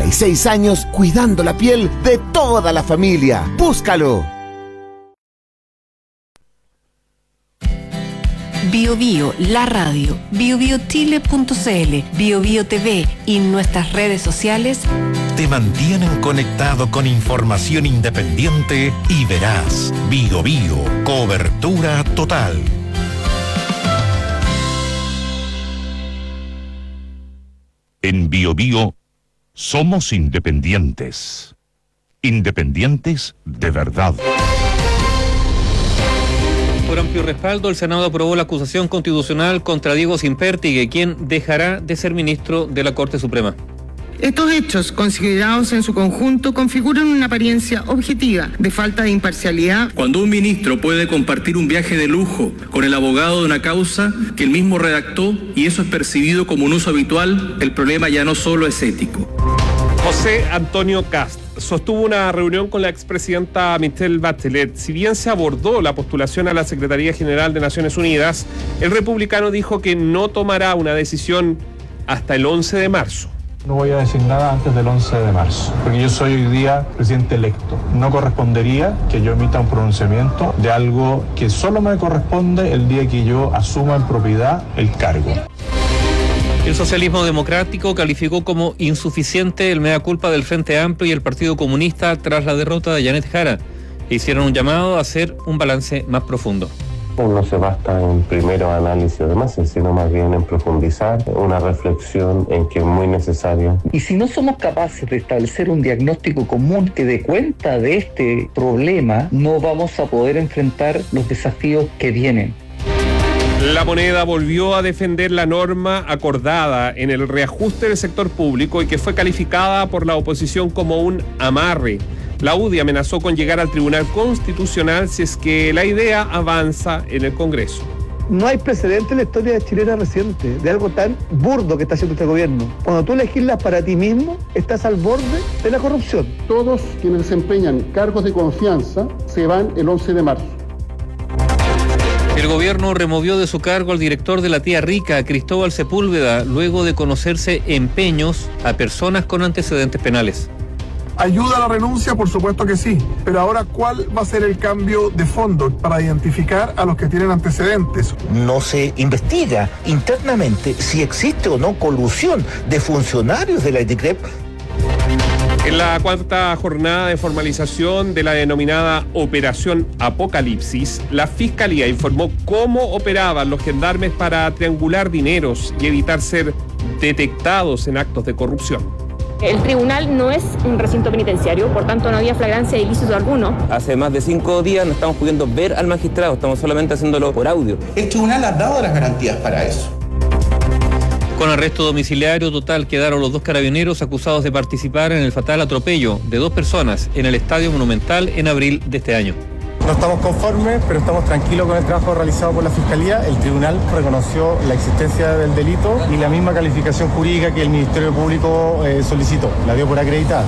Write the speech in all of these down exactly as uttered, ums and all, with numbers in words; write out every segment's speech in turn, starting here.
y seis años cuidando la piel de toda la familia. ¡Búscalo! Bio Bio, la radio, bio bio chile punto c l, Bio Bio T V y nuestras redes sociales te mantienen conectado con información independiente y veraz. Bio Bio, cobertura total. En Bio Bio somos independientes. Independientes de verdad. Por amplio respaldo, el Senado aprobó la acusación constitucional contra Diego Sínpertigue, quien dejará de ser ministro de la Corte Suprema. Estos hechos, considerados en su conjunto, configuran una apariencia objetiva de falta de imparcialidad. Cuando un ministro puede compartir un viaje de lujo con el abogado de una causa que él mismo redactó y eso es percibido como un uso habitual, el problema ya no solo es ético. José Antonio Kast sostuvo una reunión con la expresidenta Michelle Bachelet. Si bien se abordó la postulación a la Secretaría General de Naciones Unidas, el republicano dijo que no tomará una decisión hasta el once de marzo. No voy a decir nada antes del once de marzo, porque yo soy hoy día presidente electo. No correspondería que yo emita un pronunciamiento de algo que solo me corresponde el día que yo asuma en propiedad el cargo. El socialismo democrático calificó como insuficiente el mea culpa del Frente Amplio y el Partido Comunista tras la derrota de Janet Jara e hicieron un llamado a hacer un balance más profundo. No se basta en primero análisis de masas, sino más bien en profundizar, una reflexión en que es muy necesario. Y si no somos capaces de establecer un diagnóstico común que dé cuenta de este problema, no vamos a poder enfrentar los desafíos que vienen. La Moneda volvió a defender la norma acordada en el reajuste del sector público y que fue calificada por la oposición como un amarre. La U D I amenazó con llegar al Tribunal Constitucional si es que la idea avanza en el Congreso. No hay precedente en la historia chilena reciente de algo tan burdo que está haciendo este gobierno. Cuando tú legislas para ti mismo, estás al borde de la corrupción. Todos quienes desempeñan cargos de confianza se van el once de marzo. El gobierno removió de su cargo al director de la Tía Rica, Cristóbal Sepúlveda, luego de conocerse empeños a personas con antecedentes penales. ¿Ayuda a la renuncia? Por supuesto que sí. Pero ahora, ¿cuál va a ser el cambio de fondo para identificar a los que tienen antecedentes? No se investiga internamente si existe o no colusión de funcionarios de la I T C R E P. En la cuarta jornada de formalización de la denominada Operación Apocalipsis, la Fiscalía informó cómo operaban los gendarmes para triangular dineros y evitar ser detectados en actos de corrupción. El tribunal no es un recinto penitenciario, por tanto no había flagrancia de ilícito alguno. Hace más de cinco días no estamos pudiendo ver al magistrado, estamos solamente haciéndolo por audio. El tribunal ha dado las garantías para eso. Con arresto domiciliario total quedaron los dos carabineros acusados de participar en el fatal atropello de dos personas en el Estadio Monumental en abril de este año. No estamos conformes, pero estamos tranquilos con el trabajo realizado por la Fiscalía. El tribunal reconoció la existencia del delito y la misma calificación jurídica que el Ministerio Público eh, solicitó, la dio por acreditada.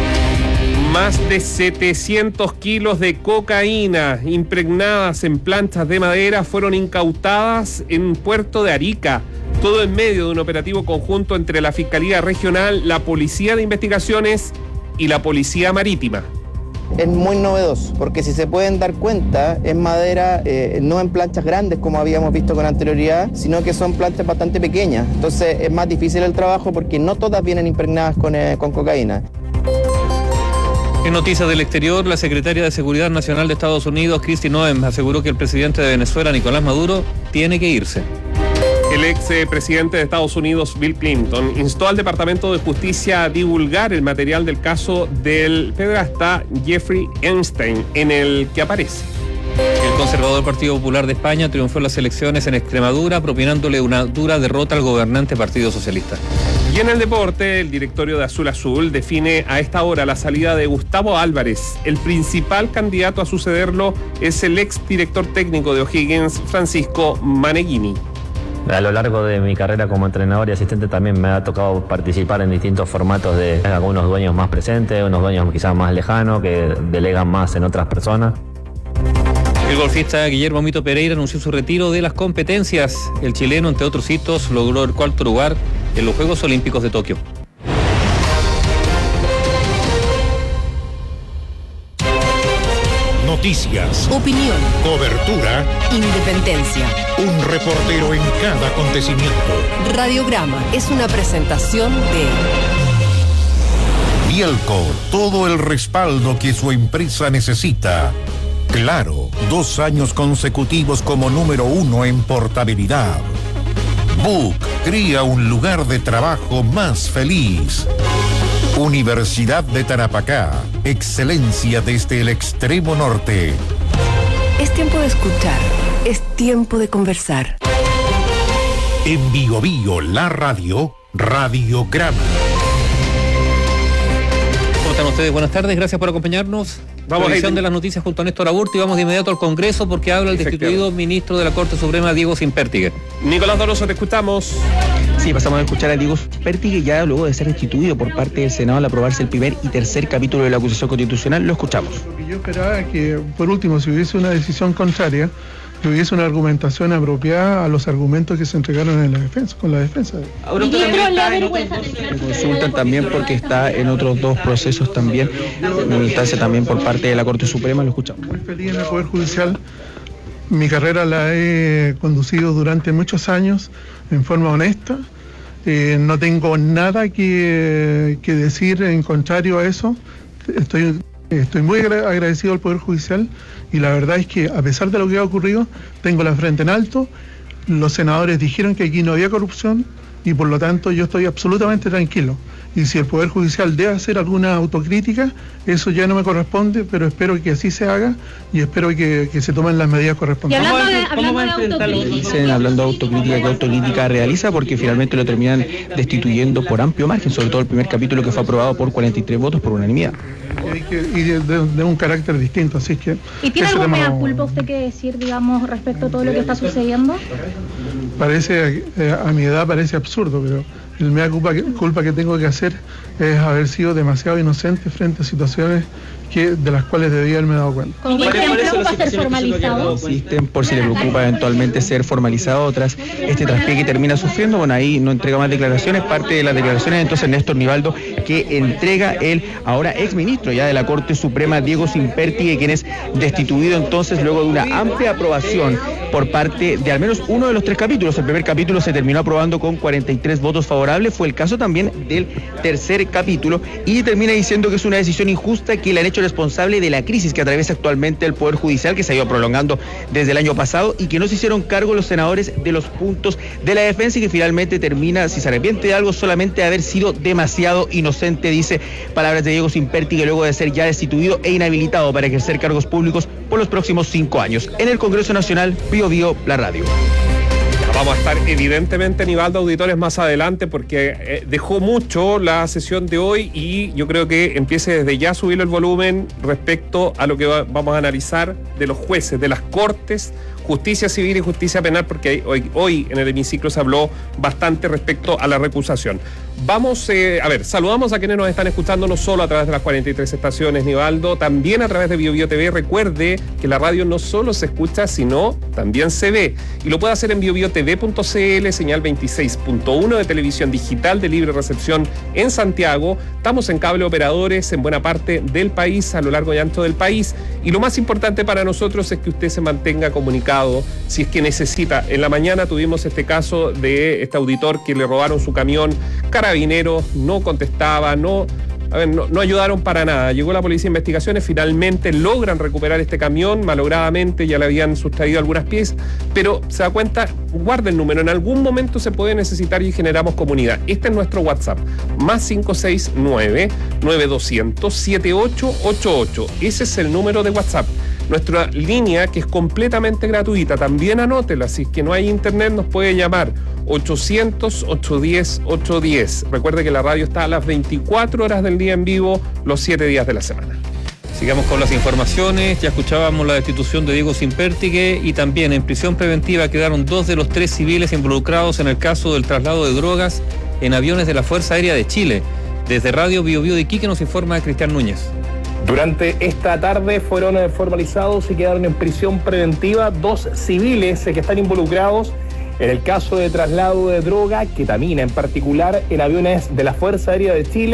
Más de setecientos kilos de cocaína impregnadas en planchas de madera fueron incautadas en Puerto de Arica. Todo en medio de un operativo conjunto entre la Fiscalía Regional, la Policía de Investigaciones y la Policía Marítima. Es muy novedoso, porque si se pueden dar cuenta, es madera eh, no en planchas grandes como habíamos visto con anterioridad, sino que son planchas bastante pequeñas. Entonces es más difícil el trabajo porque no todas vienen impregnadas con, eh, con cocaína. En noticias del exterior, la secretaria de Seguridad Nacional de Estados Unidos, Kristi Noem, aseguró que el presidente de Venezuela, Nicolás Maduro, tiene que irse. El ex presidente de Estados Unidos, Bill Clinton, instó al Departamento de Justicia a divulgar el material del caso del pederasta Jeffrey Epstein, en el que aparece. El conservador Partido Popular de España triunfó en las elecciones en Extremadura, propinándole una dura derrota al gobernante Partido Socialista. Y en el deporte, el directorio de Azul Azul define a esta hora la salida de Gustavo Álvarez. El principal candidato a sucederlo es el ex director técnico de O'Higgins, Francisco Maneghini. A lo largo de mi carrera como entrenador y asistente también me ha tocado participar en distintos formatos de algunos dueños más presentes, unos dueños quizás más lejanos, que delegan más en otras personas. El golfista Guillermo Mito Pereira anunció su retiro de las competencias. El chileno, entre otros hitos, logró el cuarto lugar en los Juegos Olímpicos de Tokio. Noticias, Opinión, cobertura, independencia. un reportero en cada acontecimiento. Radiograma es una presentación de Bielco, todo el respaldo que su empresa necesita. Claro, dos años consecutivos como número uno en portabilidad. Book crea un lugar de trabajo más feliz. Universidad de Tarapacá, excelencia desde el extremo norte. Es tiempo de escuchar, es tiempo de conversar. En Bio Bio, la radio, Radiograma. ¿Cómo están ustedes? Buenas tardes, gracias por acompañarnos. Vamos a la edición de las noticias junto a Néstor Aburto y vamos de inmediato al Congreso porque habla el destituido ministro de la Corte Suprema, Diego Sínpertigue. Nicolás Donoso, te escuchamos. Sí, pasamos a escuchar a Diego Sínpertigue ya luego de ser destituido por parte del Senado al aprobarse el primer y tercer capítulo de la acusación constitucional. Lo escuchamos. Lo que yo esperaba es que, por último, si hubiese una decisión contraria, que hubiese una argumentación apropiada a los argumentos que se entregaron en la defensa, con la defensa. Ahora usted también está en otros dos, me consultan también porque está en otros dos procesos también, en una instancia también por parte de la Corte Suprema, lo escuchamos. Muy feliz en el Poder Judicial. Mi carrera la he conducido durante muchos años en forma honesta. Eh, no tengo nada que, que decir en contrario a eso. Estoy, estoy muy agradecido al Poder Judicial y la verdad es que a pesar de lo que ha ocurrido, tengo la frente en alto. Los senadores dijeron que aquí no había corrupción y por lo tanto yo estoy absolutamente tranquilo. Y si el Poder Judicial debe hacer alguna autocrítica, eso ya no me corresponde, pero espero que así se haga y espero que, que se tomen las medidas correspondientes. ¿Cómo, de, ¿Cómo va a enfrentarlo? Dicen, hablando de autocrítica, ¿qué autocrítica realiza? Porque finalmente lo terminan destituyendo por amplio margen, sobre todo el primer capítulo que fue aprobado por cuarenta y tres votos por unanimidad. Y, que, y de, de, de un carácter distinto, así que... ¿Y tiene alguna mea culpa usted que decir, digamos, respecto a todo lo que está sucediendo? Parece, eh, a mi edad parece absurdo, pero el mea culpa que, culpa que tengo que hacer es haber sido demasiado inocente frente a situaciones que, de las cuales debía haberme dado cuenta. ¿Con qué ejemplo va a ser formalizado? Existen por si le preocupa eventualmente ser formalizado tras este traspié que termina sufriendo. Bueno, ahí no entrega más declaraciones, parte de las declaraciones entonces Néstor Nivaldo, que entrega el ahora exministro ya de la Corte Suprema, Diego Sínpertigue, quien es destituido entonces luego de una amplia aprobación por parte de al menos uno de los tres capítulos. El primer capítulo se terminó aprobando con cuarenta y tres votos favorables, fue el caso también del tercer capítulo, y termina diciendo que es una decisión injusta que le han hecho responsable de la crisis que atraviesa actualmente el Poder Judicial, que se ha ido prolongando desde el año pasado y que no se hicieron cargo los senadores de los puntos de la defensa y que finalmente termina, si se arrepiente de algo, solamente de haber sido demasiado inocente, dice, palabras de Diego Sínpertigue, luego de ser ya destituido e inhabilitado para ejercer cargos públicos por los próximos cinco años. En el Congreso Nacional, Bio Bio, la radio. Vamos a estar evidentemente, Nivaldo, auditores, más adelante porque eh, dejó mucho la sesión de hoy y yo creo que empiece desde ya a subir el volumen respecto a lo que va, vamos a analizar de los jueces, de las cortes, justicia civil y justicia penal, porque hoy, hoy en el hemiciclo se habló bastante respecto a la recusación. Vamos, eh, a ver, saludamos a quienes nos están escuchando no solo a través de las cuarenta y tres estaciones, Nivaldo, también a través de Bio Bio T V. Recuerde que la radio no solo se escucha, sino también se ve. Y lo puede hacer en bio bio t v punto c l, señal veintiséis punto uno de televisión digital de libre recepción en Santiago. Estamos en cable operadores en buena parte del país, a lo largo y ancho del país. Y lo más importante para nosotros es que usted se mantenga comunicado si es que necesita. En la mañana tuvimos este caso de este auditor que le robaron su camión. Carabineros no contestaba, no, a ver, no, no ayudaron para nada. Llegó la Policía de Investigaciones, finalmente logran recuperar este camión, malogradamente ya le habían sustraído algunas piezas, pero se da cuenta, guarda el número, en algún momento se puede necesitar y generamos comunidad. Este es nuestro WhatsApp, más cinco seis nueve, nueve dos cero cero, siete ocho ocho ocho. Ese es el número de WhatsApp. Nuestra línea, que es completamente gratuita, también anótela, si es que no hay internet nos puede llamar ochocientos, ochocientos diez, ochocientos diez. Recuerde que la radio está a las veinticuatro horas del día en vivo, los siete días de la semana. Sigamos con las informaciones. Ya escuchábamos la destitución de Diego Sínpertigue y también en prisión preventiva quedaron dos de los tres civiles involucrados en el caso del traslado de drogas en aviones de la Fuerza Aérea de Chile. Desde Radio Bio Bio de Iquique nos informa Cristian Núñez. Durante esta tarde fueron formalizados y quedaron en prisión preventiva dos civiles que están involucrados en el caso de traslado de droga, ketamina en particular, en aviones de la Fuerza Aérea de Chile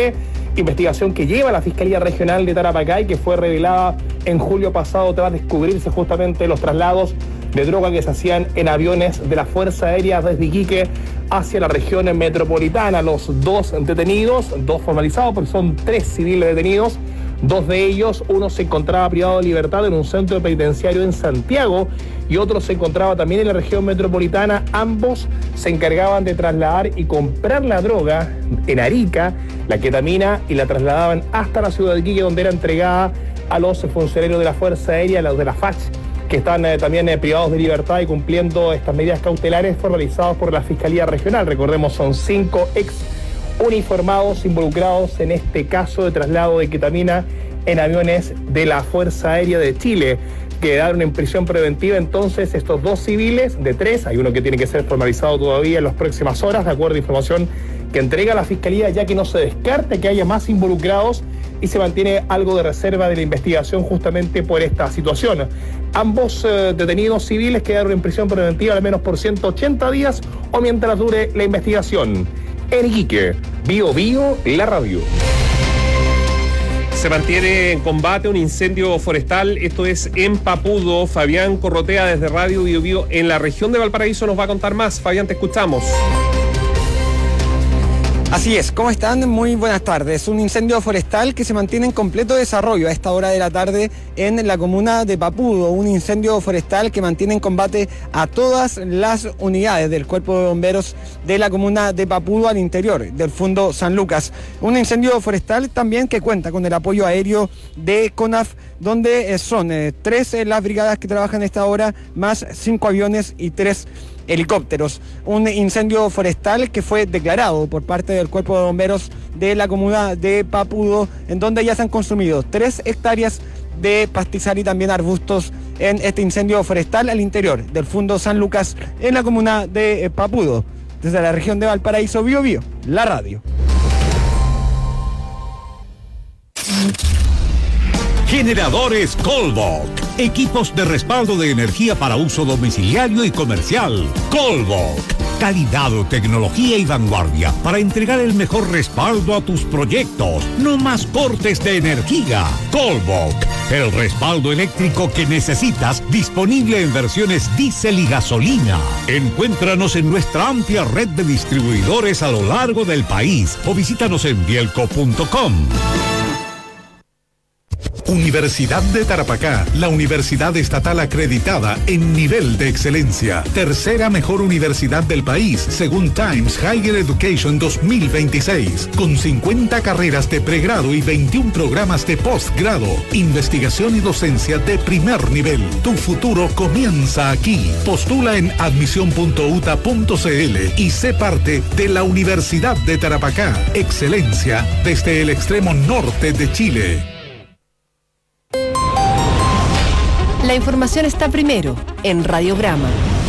investigación que lleva la Fiscalía Regional de Tarapacá y que fue revelada en julio pasado tras descubrirse justamente los traslados de droga que se hacían en aviones de la Fuerza Aérea desde Iquique hacia la región metropolitana. Los dos detenidos, dos formalizados, porque son tres civiles detenidos, dos de ellos, uno se encontraba privado de libertad en un centro penitenciario en Santiago y otro se encontraba también en la región metropolitana. Ambos se encargaban de trasladar y comprar la droga en Arica, la ketamina, y la trasladaban hasta la ciudad de Iquique, donde era entregada a los funcionarios de la Fuerza Aérea, los de la F A C H, que están eh, también eh, privados de libertad y cumpliendo estas medidas cautelares formalizadas por la Fiscalía Regional. Recordemos, son cinco ex uniformados involucrados en este caso de traslado de ketamina en aviones de la Fuerza Aérea de Chile. Quedaron en prisión preventiva entonces estos dos civiles de tres, hay uno que tiene que ser formalizado todavía en las próximas horas, de acuerdo a información que entrega la Fiscalía, ya que no se descarta que haya más involucrados y se mantiene algo de reserva de la investigación justamente por esta situación. Ambos eh, detenidos civiles quedaron en prisión preventiva al menos por ciento ochenta días o mientras dure la investigación. En Iquique, Bio Bio, la radio. Se mantiene en combate un incendio forestal, esto es en Papudo. Fabián Corrotea desde Radio Bio Bio en la región de Valparaíso nos va a contar más. Fabián, te escuchamos. Así es, ¿cómo están? Muy buenas tardes. Un incendio forestal que se mantiene en completo desarrollo a esta hora de la tarde en la comuna de Papudo. Un incendio forestal que mantiene en combate a todas las unidades del Cuerpo de Bomberos de la comuna de Papudo al interior del Fundo San Lucas. Un incendio forestal también que cuenta con el apoyo aéreo de CONAF, donde son eh, tres eh, las brigadas que trabajan a esta hora, más cinco aviones y tres helicópteros. Un incendio forestal que fue declarado por parte del Cuerpo de Bomberos de la comuna de Papudo, en donde ya se han consumido tres hectáreas de pastizal y también arbustos en este incendio forestal al interior del Fundo San Lucas en la comuna de Papudo. Desde la región de Valparaíso, Bio Bio, la radio. Generadores Colbok. Equipos de respaldo de energía para uso domiciliario y comercial. Colbok. Calidad, tecnología y vanguardia para entregar el mejor respaldo a tus proyectos. No más cortes de energía. Colbok. El respaldo eléctrico que necesitas, disponible en versiones diésel y gasolina. Encuéntranos en nuestra amplia red de distribuidores a lo largo del país o visítanos en bielco punto com. Universidad de Tarapacá, la universidad estatal acreditada en nivel de excelencia. Tercera mejor universidad del país, según Times Higher Education dos mil veintiséis. Con cincuenta carreras de pregrado y veintiún programas de posgrado. Investigación y docencia de primer nivel. Tu futuro comienza aquí. Postula en admisión punto u t a punto c l y sé parte de la Universidad de Tarapacá. Excelencia desde el extremo norte de Chile. La información está primero en Radiograma.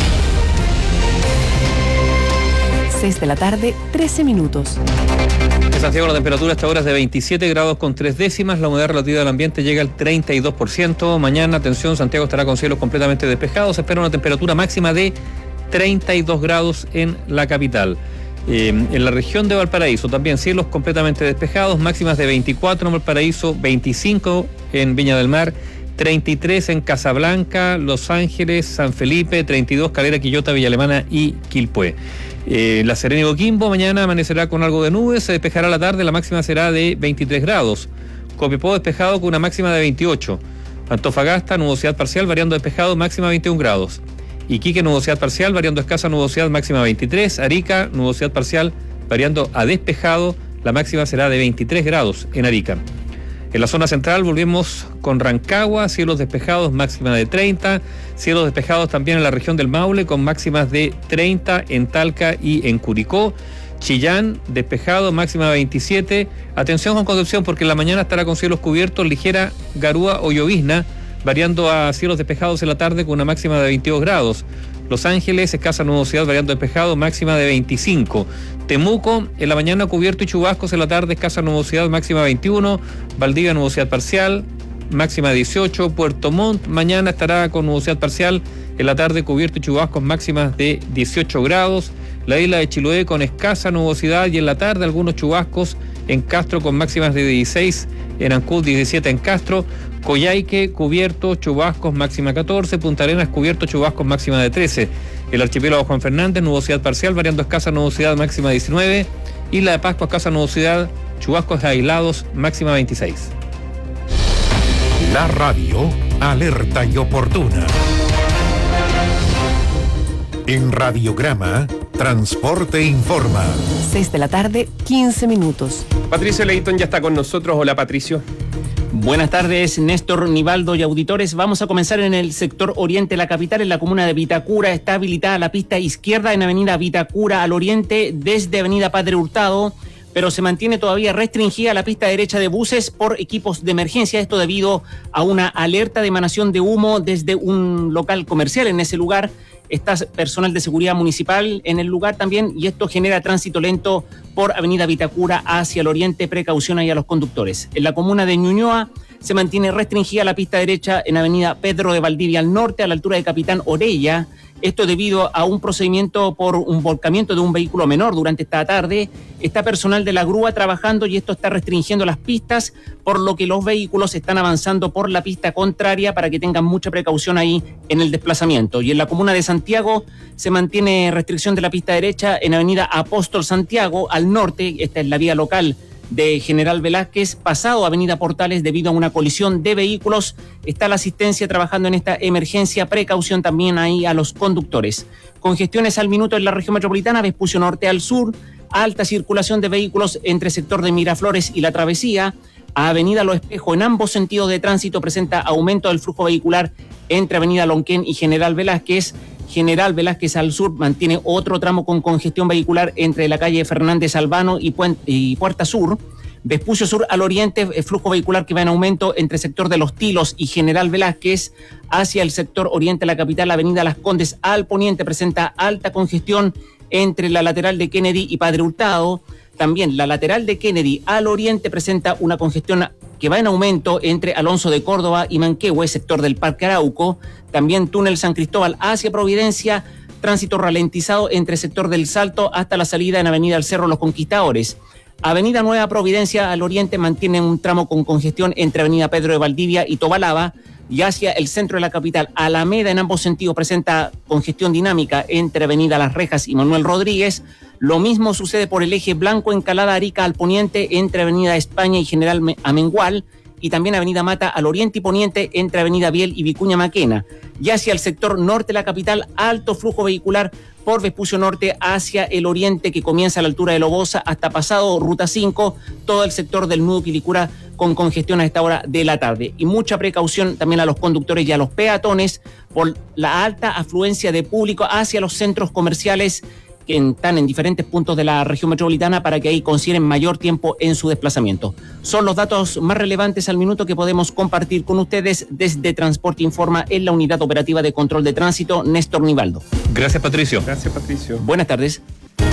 seis de la tarde, trece minutos. En Santiago la temperatura hasta ahora es de veintisiete grados con tres décimas, la humedad relativa del ambiente llega al treinta y dos por ciento. Mañana, atención, Santiago estará con cielos completamente despejados, se espera una temperatura máxima de treinta y dos grados en la capital. Eh, en la región de Valparaíso también cielos completamente despejados, máximas de veinticuatro en Valparaíso, veinticinco en Viña del Mar, treinta y tres en Casablanca, Los Ángeles, San Felipe, treinta y dos Calera, Quillota, Villa Alemana y Quilpué. Eh, La Serena y Coquimbo mañana amanecerá con algo de nubes, se despejará a la tarde, la máxima será de veintitrés grados. Copiapó despejado con una máxima de veintiocho. Antofagasta, nubosidad parcial, variando despejado, máxima veintiún grados. Iquique, nubosidad parcial, variando escasa nubosidad, máxima veintitrés. Arica, nubosidad parcial, variando a despejado, la máxima será de veintitrés grados en Arica. En la zona central volvemos con Rancagua, cielos despejados, máxima de treinta, cielos despejados también en la región del Maule con máximas de treinta en Talca y en Curicó. Chillán, despejado, máxima de veintisiete. Atención con Concepción porque en la mañana estará con cielos cubiertos, ligera garúa o llovizna, variando a cielos despejados en la tarde con una máxima de veintidós grados. Los Ángeles, escasa nubosidad, variando despejado, máxima de veinticinco. Temuco, en la mañana cubierto y chubascos, en la tarde escasa nubosidad, máxima veintiuno. Valdivia, nubosidad parcial, máxima dieciocho. Puerto Montt, mañana estará con nubosidad parcial, en la tarde cubierto y chubascos, máximas de dieciocho grados. La isla de Chiloé con escasa nubosidad y en la tarde algunos chubascos en Castro con máximas de dieciséis, en Ancud diecisiete en Castro, Coyhaique, cubierto, chubascos, máxima catorce, Punta Arenas, cubierto, chubascos, máxima de trece. El archipiélago Juan Fernández, nubosidad parcial, variando escasa nubosidad, máxima diecinueve. Isla de Pascua, escasa nubosidad, chubascos aislados, máxima veintiséis. La radio, alerta y oportuna. En Radiograma, Transporte Informa. seis de la tarde, quince minutos. Patricio Leighton ya está con nosotros. Hola, Patricio. Buenas tardes, Néstor, Nivaldo y auditores. Vamos a comenzar en el sector oriente de la capital, en la comuna de Vitacura. Está habilitada la pista izquierda en avenida Vitacura al oriente desde avenida Padre Hurtado, pero se mantiene todavía restringida la pista derecha de buses por equipos de emergencia. Esto debido a una alerta de emanación de humo desde un local comercial en ese lugar. Está personal de seguridad municipal en el lugar también, y esto genera tránsito lento por avenida Vitacura hacia el oriente. Precaución ahí a los conductores. En la comuna de Ñuñoa se mantiene restringida la pista derecha en avenida Pedro de Valdivia al norte, a la altura de Capitán Orella. Esto debido a un procedimiento por un volcamiento de un vehículo menor durante esta tarde. Está personal de la grúa trabajando y esto está restringiendo las pistas, por lo que los vehículos están avanzando por la pista contraria para que tengan mucha precaución ahí en el desplazamiento. Y en la comuna de Santiago se mantiene restricción de la pista derecha en avenida Apóstol Santiago al norte. Esta es la vía local de General Velázquez, pasado avenida Portales, debido a una colisión de vehículos. Está la asistencia trabajando en esta emergencia. Precaución también ahí a los conductores. Congestiones al minuto en la región metropolitana, Vespucio Norte al sur, alta circulación de vehículos entre sector de Miraflores y La Travesía. A avenida Los Espejos, en ambos sentidos de tránsito, presenta aumento del flujo vehicular entre avenida Lonquén y General Velázquez. General Velázquez al sur mantiene otro tramo con congestión vehicular entre la calle Fernández Albano y, Puente, y Puerta Sur. Vespucio Sur al oriente, flujo vehicular que va en aumento entre sector de Los Tilos y General Velázquez. Hacia el sector oriente de la capital, avenida Las Condes al poniente presenta alta congestión entre la lateral de Kennedy y Padre Hurtado. También la lateral de Kennedy al oriente presenta una congestión que va en aumento entre Alonso de Córdoba y Manquehue, sector del Parque Arauco. También túnel San Cristóbal hacia Providencia, tránsito ralentizado entre sector del Salto hasta la salida en avenida El Cerro Los Conquistadores. Avenida Nueva Providencia al oriente mantiene un tramo con congestión entre avenida Pedro de Valdivia y Tobalaba, y hacia el centro de la capital, Alameda en ambos sentidos presenta congestión dinámica entre avenida Las Rejas y Manuel Rodríguez. Lo mismo sucede por el eje Blanco Encalada Arica al poniente entre avenida España y General Amengual, y también avenida Mata al oriente y poniente entre avenida Biel y Vicuña Maquena. Y hacia el sector norte de la capital, alto flujo vehicular por Vespucio Norte hacia el oriente, que comienza a la altura de Lobosa hasta pasado Ruta cinco, todo el sector del nudo Quilicura con congestión a esta hora de la tarde. Y mucha precaución también a los conductores y a los peatones por la alta afluencia de público hacia los centros comerciales que están en diferentes puntos de la región metropolitana, para que ahí consideren mayor tiempo en su desplazamiento. Son los datos más relevantes al minuto que podemos compartir con ustedes desde Transporte Informa en la Unidad Operativa de Control de Tránsito, Néstor Nivaldo. Gracias, Patricio. Gracias, Patricio. Buenas tardes.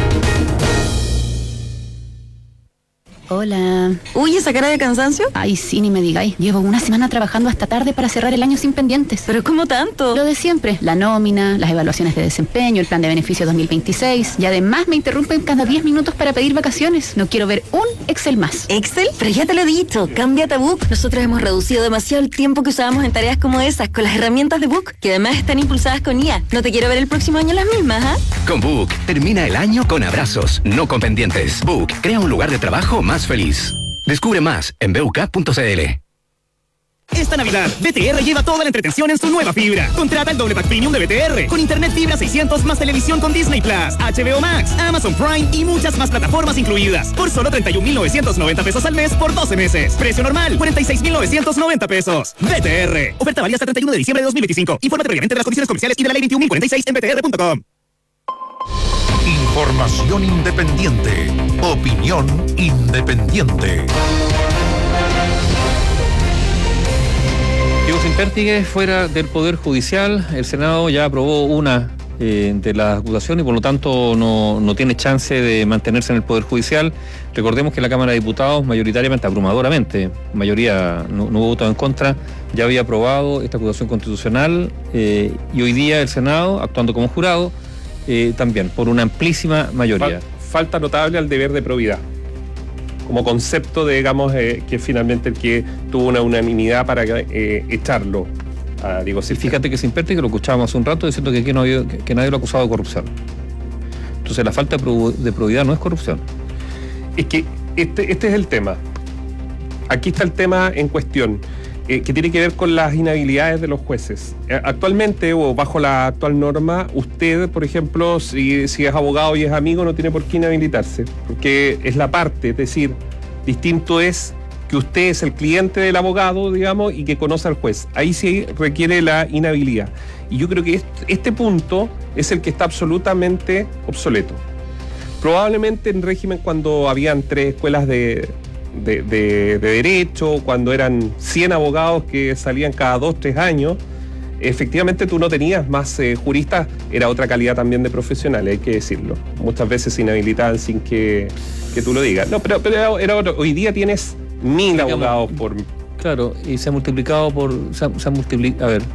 Hola. Uy, ¿esa cara de cansancio? Ay, sí, ni me digáis. Llevo una semana trabajando hasta tarde para cerrar el año sin pendientes. ¿Pero cómo tanto? Lo de siempre. La nómina, las evaluaciones de desempeño, el plan de beneficio dos mil veintiséis. Y además me interrumpen cada diez minutos para pedir vacaciones. No quiero ver un Excel más. ¿Excel? Pero ya te lo he dicho. Cámbiate a Book. Nosotros hemos reducido demasiado el tiempo que usábamos en tareas como esas con las herramientas de Book, que además están impulsadas con I A. No te quiero ver el próximo año las mismas, ¿ah? ¿eh? Con Book, termina el año con abrazos, no con pendientes. Book, crea un lugar de trabajo más feliz. Descubre más en b u k punto c l. Esta Navidad, B T R lleva toda la entretención en su nueva fibra. Contrata el doble pack premium de B T R, con internet fibra seiscientos más televisión con Disney Plus, H B O Max, Amazon Prime y muchas más plataformas incluidas. Por solo treinta y un mil novecientos noventa pesos al mes por doce meses. Precio normal, cuarenta y seis mil novecientos noventa pesos. B T R. Oferta válida hasta treinta y uno de diciembre de dos mil veinticinco. Infórmate previamente de las condiciones comerciales y de la ley veintiún mil cuarenta y seis en b t r punto com. Información independiente. Opinión independiente. Diego Simpértigue fuera del Poder Judicial. El Senado ya aprobó una eh, de las acusaciones y por lo tanto no, no tiene chance de mantenerse en el Poder Judicial. Recordemos que la Cámara de Diputados, mayoritariamente, abrumadoramente, mayoría, no, no hubo voto en contra, ya había aprobado esta acusación constitucional eh, y hoy día el Senado, actuando como jurado, eh, también por una amplísima mayoría. Falta notable al deber de probidad. como concepto, de, digamos, eh, que es finalmente el que tuvo una unanimidad para eh, echarlo a Diego Silva. Fíjate que es imperti, que lo escuchábamos hace un rato diciendo que, aquí no había, que, que nadie lo ha acusado de corrupción. Entonces la falta de, prob- de probidad no es corrupción. Es que este, este es el tema. Aquí está el tema en cuestión, eh, que tiene que ver con las inhabilidades de los jueces. Eh, actualmente, o bajo la actual norma, usted, por ejemplo, si, si es abogado y es amigo, no tiene por qué inhabilitarse, porque es la parte, es decir, distinto es que usted es el cliente del abogado, digamos, y que conoce al juez. Ahí sí requiere la inhabilidad. Y yo creo que este, este punto es el que está absolutamente obsoleto. Probablemente en régimen, cuando habían tres escuelas de, de, de, de derecho, cuando eran cien abogados que salían cada dos, tres años, efectivamente tú no tenías más eh, juristas, era otra calidad también de profesionales, hay que decirlo. Muchas veces se inhabilitaban sin que, que tú lo digas. No, pero, pero era, era otro. Hoy día tienes mil Digamos, abogados por... Claro, y se ha multiplicado por... Se ha, se ha multiplicado... A ver,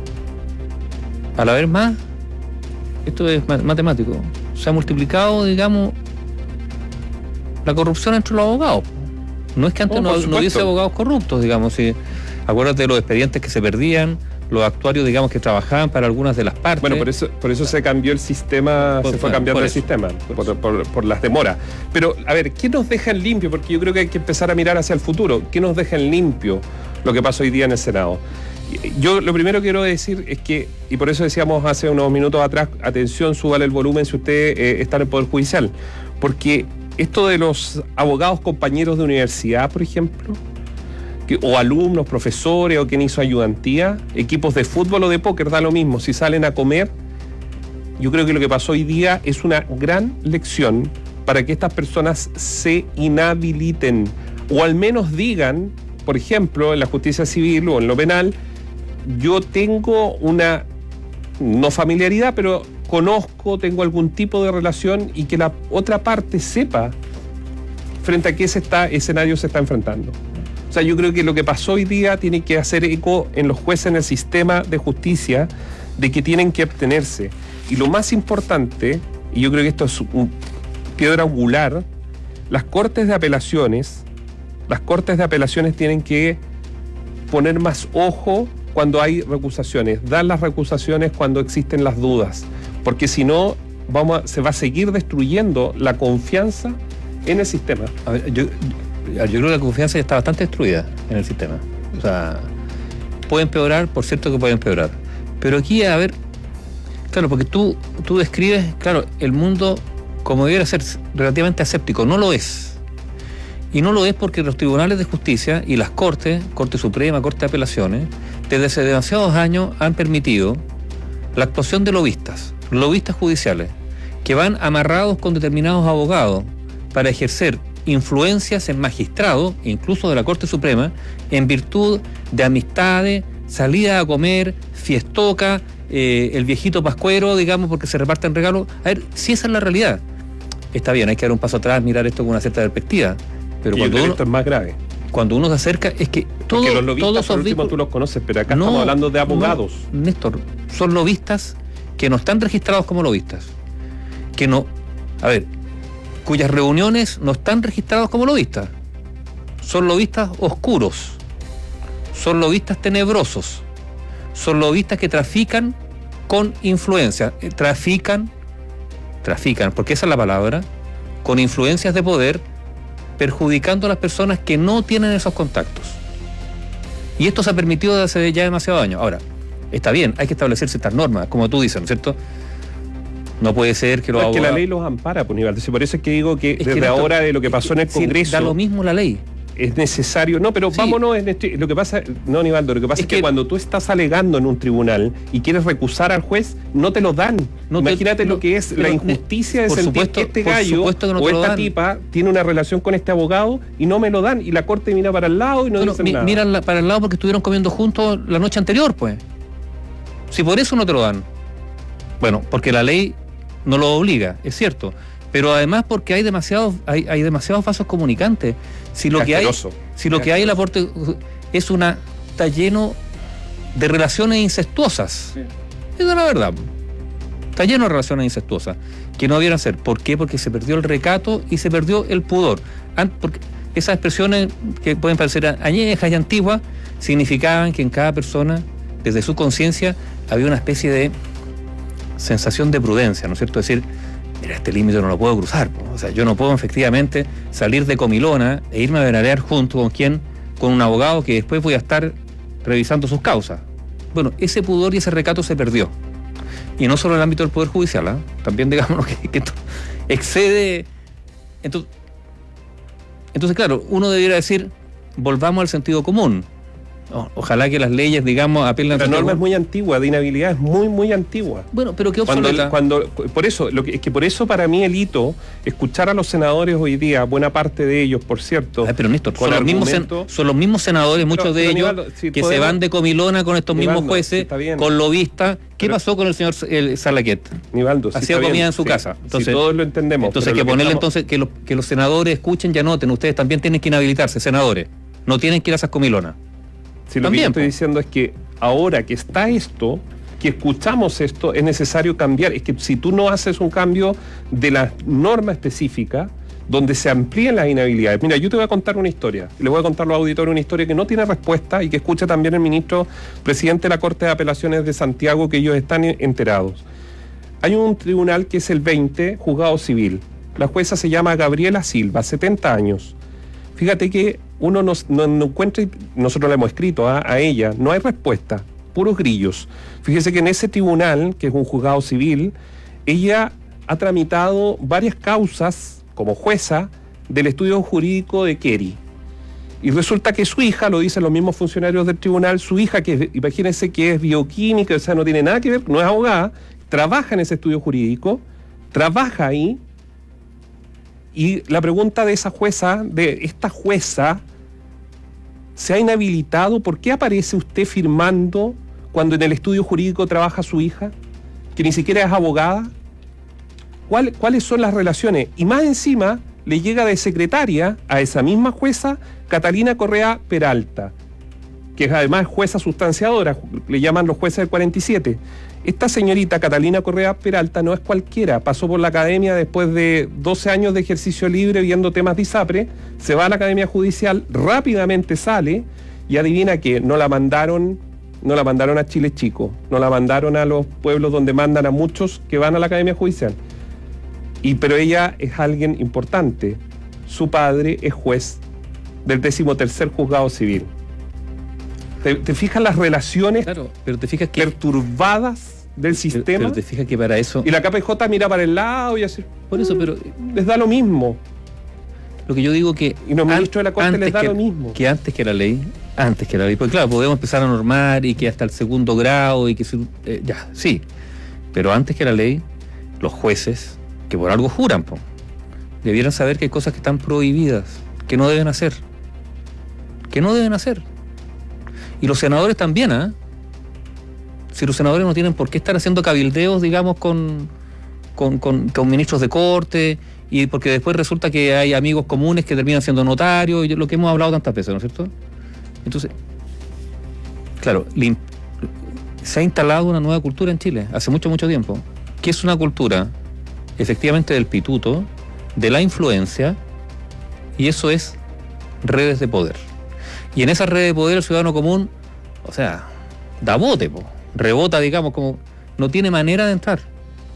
al haber más, esto es matemático, se ha multiplicado, digamos, la corrupción entre los abogados. No es que antes oh, no, no hubiese abogados corruptos, digamos. Si, acuérdate de los expedientes que se perdían, los actuarios, digamos, que trabajaban para algunas de las partes. Bueno, por eso, por eso se cambió el sistema, por, se fue bueno, cambiando el sistema, por, por, por las demoras. Pero, a ver, ¿qué nos deja en limpio? Porque yo creo que hay que empezar a mirar hacia el futuro. ¿Qué nos deja en limpio lo que pasa hoy día en el Senado? Yo lo primero que quiero decir es que, y por eso decíamos hace unos minutos atrás, atención, súbale el volumen si usted eh, está en el Poder Judicial. Porque esto de los abogados compañeros de universidad, por ejemplo, que, o alumnos, profesores, o quien hizo ayudantía, equipos de fútbol o de póker, da lo mismo. Si salen a comer, yo creo que lo que pasó hoy día es una gran lección para que estas personas se inhabiliten, o al menos digan, por ejemplo, en la justicia civil o en lo penal, yo tengo una, no familiaridad, pero conozco, tengo algún tipo de relación, y que la otra parte sepa frente a qué se está, escenario se está enfrentando. O sea, yo creo que lo que pasó hoy día tiene que hacer eco en los jueces, en el sistema de justicia, de que tienen que abstenerse. Y lo más importante, y yo creo que esto es un piedra angular, las cortes de apelaciones, las cortes de apelaciones tienen que poner más ojo cuando hay recusaciones, dar las recusaciones cuando existen las dudas, porque si no, vamos a, se va a seguir destruyendo la confianza en el sistema. A ver, yo... Yo creo que la confianza ya está bastante destruida en el sistema. O sea, puede empeorar, por cierto que puede empeorar. Pero aquí, a ver, claro, porque tú, tú describes, claro, el mundo como debiera ser relativamente aséptico. No lo es. Y no lo es porque los tribunales de justicia y las cortes, Corte Suprema, Corte de Apelaciones, desde hace demasiados años han permitido la actuación de lobistas, lobistas judiciales, que van amarrados con determinados abogados para ejercer influencias en magistrados, incluso de la Corte Suprema, en virtud de amistades, salida a comer, fiestoca, eh, el viejito pascuero, digamos, porque se reparten regalos. A ver, si esa es la realidad, está bien, hay que dar un paso atrás, mirar esto con una cierta perspectiva. Pero y cuando el uno, esto es más grave. Cuando uno se acerca, es que todo, porque los lobistas, todos por último, vínculos, tú los conoces, pero acá no, estamos hablando de abogados. No, Néstor, son lobistas que no están registrados como lobistas. Que no, a ver, cuyas reuniones no están registrados como lobistas. Son lobistas oscuros, son lobistas tenebrosos, son lobistas que trafican con influencia, eh, trafican, trafican, porque esa es la palabra, con influencias de poder, perjudicando a las personas que no tienen esos contactos. Y esto se ha permitido desde hace ya demasiados años. Ahora, está bien, hay que establecer ciertas normas, como tú dices, ¿no es cierto? No puede ser que los no, es abogados... que la ley los ampara, pues, Nivaldo. Por eso es que digo que es desde que ahora, de lo que pasó en el Congreso... Da lo mismo la ley. Es necesario... No, pero sí. vámonos en este... Lo que pasa... No, Nivaldo, lo que pasa es, es que, que cuando tú estás alegando en un tribunal y quieres recusar al juez, no te lo dan. No Imagínate te, lo no, que es la injusticia de sentir supuesto, que este gallo que no o esta dan. tipa tiene una relación con este abogado y no me lo dan. Y la corte mira para el lado y no, no dicen mi, nada. Miran la, para el lado porque estuvieron comiendo juntos la noche anterior, pues. Si por eso no te lo dan. Bueno, porque la ley no lo obliga, es cierto, pero además porque hay demasiados hay, hay demasiados vasos comunicantes. Si lo que hay si lo que hay el aporte es una está lleno de relaciones incestuosas. Sí. Esa es la verdad. Está lleno de relaciones incestuosas que no debieran ser. ¿Por qué? Porque se perdió el recato y se perdió el pudor. Porque esas expresiones que pueden parecer añejas y antiguas significaban que en cada persona, desde su conciencia, había una especie de sensación de prudencia, ¿no es cierto? Es decir, mira, este límite no lo puedo cruzar, po. O sea, yo no puedo efectivamente salir de Comilona e irme a veranear junto con quién, con un abogado que después voy a estar revisando sus causas. Bueno, ese pudor y ese recato se perdió. Y no solo en el ámbito del Poder Judicial, ¿eh? También digamos que, que esto excede. Entonces, entonces, claro, uno debiera decir, volvamos al sentido común. O, ojalá que las leyes, digamos, apelen a... La norma es muy antigua, de inhabilidad es muy, muy antigua. Bueno, pero qué obsoleta. Cuando, cuando, por eso, lo que, es que por eso para mí el hito, escuchar a los senadores hoy día, buena parte de ellos, por cierto... Ay, pero Néstor, son, los mismos sen, son los mismos senadores, muchos pero, de pero ellos, Nivaldo, si que podemos, se van de Comilona con estos Nivaldo, mismos jueces, si con lobistas. ¿Qué pero, pasó con el señor el Salaquet? Nivaldo, si hacía comida bien, en su sí, casa. Entonces, si todos lo entendemos. Entonces hay que ponerle que estamos... entonces que, lo, que los senadores escuchen y anoten, ustedes también tienen que inhabilitarse, senadores. No tienen que ir a esas comilonas. Si lo También, que yo estoy diciendo es que ahora que está esto, que escuchamos esto, es necesario cambiar. Es que si tú no haces un cambio de la norma específica, donde se amplíen las inhabilidades. Mira, yo te voy a contar una historia. Le voy a contar a los auditores una historia que no tiene respuesta y que escucha también el ministro presidente de la Corte de Apelaciones de Santiago, que ellos están enterados. Hay un tribunal que es el veinte, juzgado civil. La jueza se llama Gabriela Silva, setenta años. Fíjate que uno no, no, no encuentra, nosotros le hemos escrito a, a ella, no hay respuesta, puros grillos. Fíjese que en ese tribunal, que es un juzgado civil, ella ha tramitado varias causas como jueza del estudio jurídico de Kerry. Y resulta que su hija, lo dicen los mismos funcionarios del tribunal, su hija, que imagínense que es bioquímica, o sea, no tiene nada que ver, no es abogada, trabaja en ese estudio jurídico, trabaja ahí. Y la pregunta de esa jueza, de esta jueza, ¿se ha inhabilitado? ¿Por qué aparece usted firmando cuando en el estudio jurídico trabaja su hija, que ni siquiera es abogada? ¿Cuál, ¿Cuáles son las relaciones? Y más encima le llega de secretaria a esa misma jueza Catalina Correa Peralta, que además es jueza sustanciadora, le llaman los jueces del cuarenta y siete. Esta señorita Catalina Correa Peralta no es cualquiera, pasó por la academia después de doce años de ejercicio libre viendo temas de ISAPRE, se va a la academia judicial, rápidamente sale y adivina que no la mandaron, no la mandaron a Chile Chico, no la mandaron a los pueblos donde mandan a muchos que van a la academia judicial. Y, pero ella es alguien importante, su padre es juez del decimotercer juzgado civil. ¿Te, te fijas las relaciones claro, pero te fijas que, perturbadas del sistema? Pero, pero te fijas que para eso... Y la K P J mira para el lado y así... Por eso, pero... Les da lo mismo. Lo que yo digo que... Y los ministros de la Corte les da que, lo mismo. Que antes que la ley, antes que la ley, porque claro, podemos empezar a normar y que hasta el segundo grado y que... Eh, ya, sí. Pero antes que la ley, los jueces, que por algo juran, po, debieran saber que hay cosas que están prohibidas, que no deben hacer. Que no deben hacer. Y los senadores también, ¿ah? ¿eh? Si los senadores no tienen por qué estar haciendo cabildeos, digamos, con, con, con, con ministros de corte, y porque después resulta que hay amigos comunes que terminan siendo notarios, y lo que hemos hablado tantas veces, ¿no es cierto? Entonces, claro, se ha instalado una nueva cultura en Chile, hace mucho, mucho tiempo, que es una cultura, efectivamente, del pituto, de la influencia, y eso es redes de poder. Y en esa red de poder el ciudadano común, o sea, da bote, po, rebota, digamos, como no tiene manera de entrar.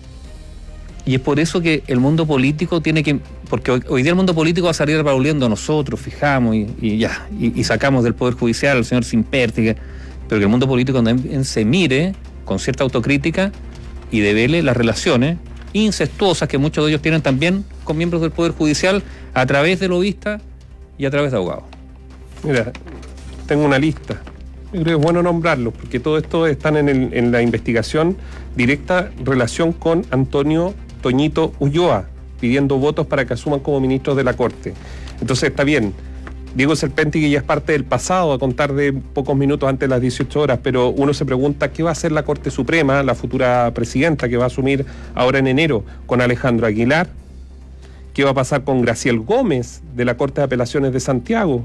Y es por eso que el mundo político tiene que, porque hoy, hoy día el mundo político va a salir revolviendo a nosotros, fijamos y, y ya, y, y sacamos del Poder Judicial al señor Simperti, pero que el mundo político también se mire con cierta autocrítica y devele las relaciones incestuosas que muchos de ellos tienen también con miembros del Poder Judicial a través de lobistas y a través de abogados. Mira, tengo una lista. Yo creo que es bueno nombrarlos, porque todo esto están en, el, en la investigación directa relación con Antonio Toñito Ulloa, pidiendo votos para que asuman como ministros de la Corte. Entonces está bien. Diego Serpenti, que ya es parte del pasado, a contar de pocos minutos antes de las dieciocho horas, pero uno se pregunta qué va a hacer la Corte Suprema, la futura presidenta que va a asumir ahora en enero, con Alejandro Aguilar. ¿Qué va a pasar con Graciel Gómez, de la Corte de Apelaciones de Santiago?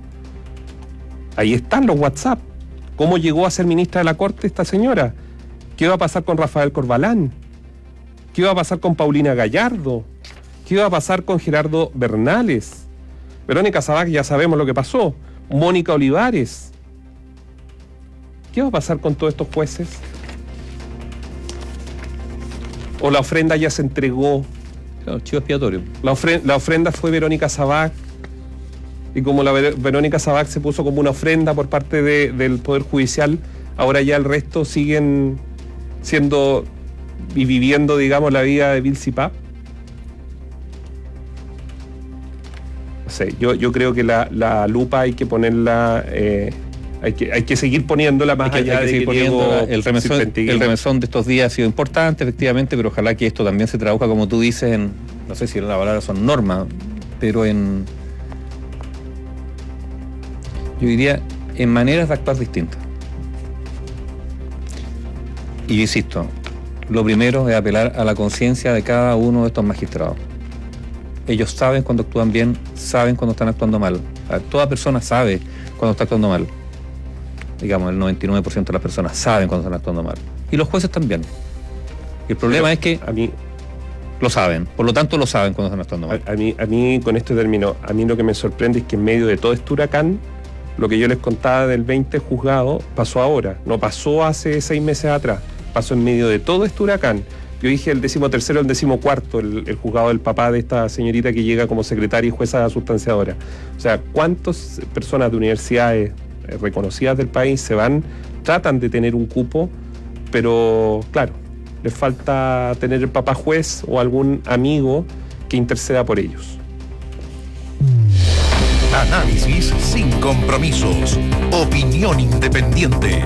Ahí están los WhatsApp. ¿Cómo llegó a ser ministra de la Corte esta señora? ¿Qué va a pasar con Rafael Corbalán? ¿Qué va a pasar con Paulina Gallardo? ¿Qué va a pasar con Gerardo Bernales? Verónica Sabac, ya sabemos lo que pasó. Mónica Olivares. ¿Qué va a pasar con todos estos jueces? ¿O la ofrenda ya se entregó? Claro, chivo expiatorio. La, ofre- la ofrenda fue Verónica Sabac. Y como la Ver- Verónica Sabac se puso como una ofrenda por parte de, del Poder Judicial, ahora ya el resto siguen siendo y viviendo, digamos, la vida de Bill Cipap. No sé, yo, yo creo que la, la lupa hay que ponerla, eh, hay, que, hay que seguir poniéndola más Hay que, allá hay que de seguir que Diego poniendo el remesón, Sirpentigui- el remesón de estos días ha sido importante, efectivamente, pero ojalá que esto también se traduzca, como tú dices, en, no sé si la palabra son normas, pero en, yo diría, en maneras de actuar distintas. Y yo insisto, lo primero es apelar a la conciencia de cada uno de estos magistrados. Ellos saben cuando actúan bien, saben cuando están actuando mal. A ver, toda persona sabe cuando está actuando mal. Digamos, el noventa y nueve por ciento de las personas saben cuando están actuando mal. Y los jueces también. Y el problema Pero es que a mí lo saben, por lo tanto lo saben cuando están actuando mal. A, a mí, a mí con esto termino. A mí lo que me sorprende es que en medio de todo este huracán, lo que yo les contaba del veinte juzgado pasó ahora, no pasó hace seis meses atrás, pasó en medio de todo este huracán. Yo dije el décimo tercero, el décimo cuarto, el, el juzgado del papá de esta señorita que llega como secretaria y jueza sustanciadora. O sea, ¿cuántas personas de universidades eh, reconocidas del país se van, tratan de tener un cupo, pero claro, les falta tener el papá juez o algún amigo que interceda por ellos? Análisis sin compromisos. Opinión independiente.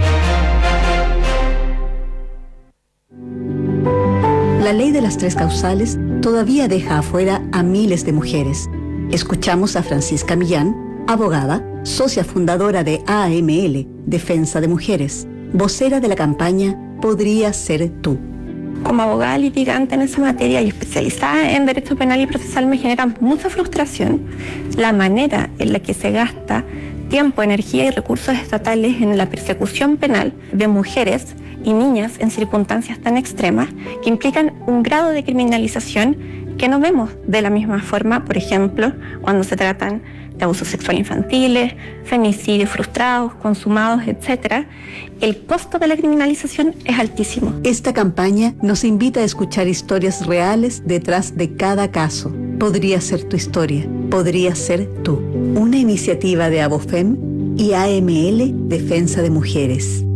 La ley de las tres causales todavía deja afuera a miles de mujeres. Escuchamos a Francisca Millán, abogada, socia fundadora de A M L, Defensa de Mujeres, vocera de la campaña Podría Ser Tú. Como abogada litigante en esa materia y especializada en derecho penal y procesal, me genera mucha frustración la manera en la que se gasta tiempo, energía y recursos estatales en la persecución penal de mujeres y niñas en circunstancias tan extremas que implican un grado de criminalización que no vemos de la misma forma, por ejemplo, cuando se tratan de abusos sexuales infantiles, femicidios frustrados, consumados, etcétera. El costo de la criminalización es altísimo. Esta campaña nos invita a escuchar historias reales detrás de cada caso. Podría ser tu historia, podría ser tú. Una iniciativa de Abofem y A M L Defensa de Mujeres.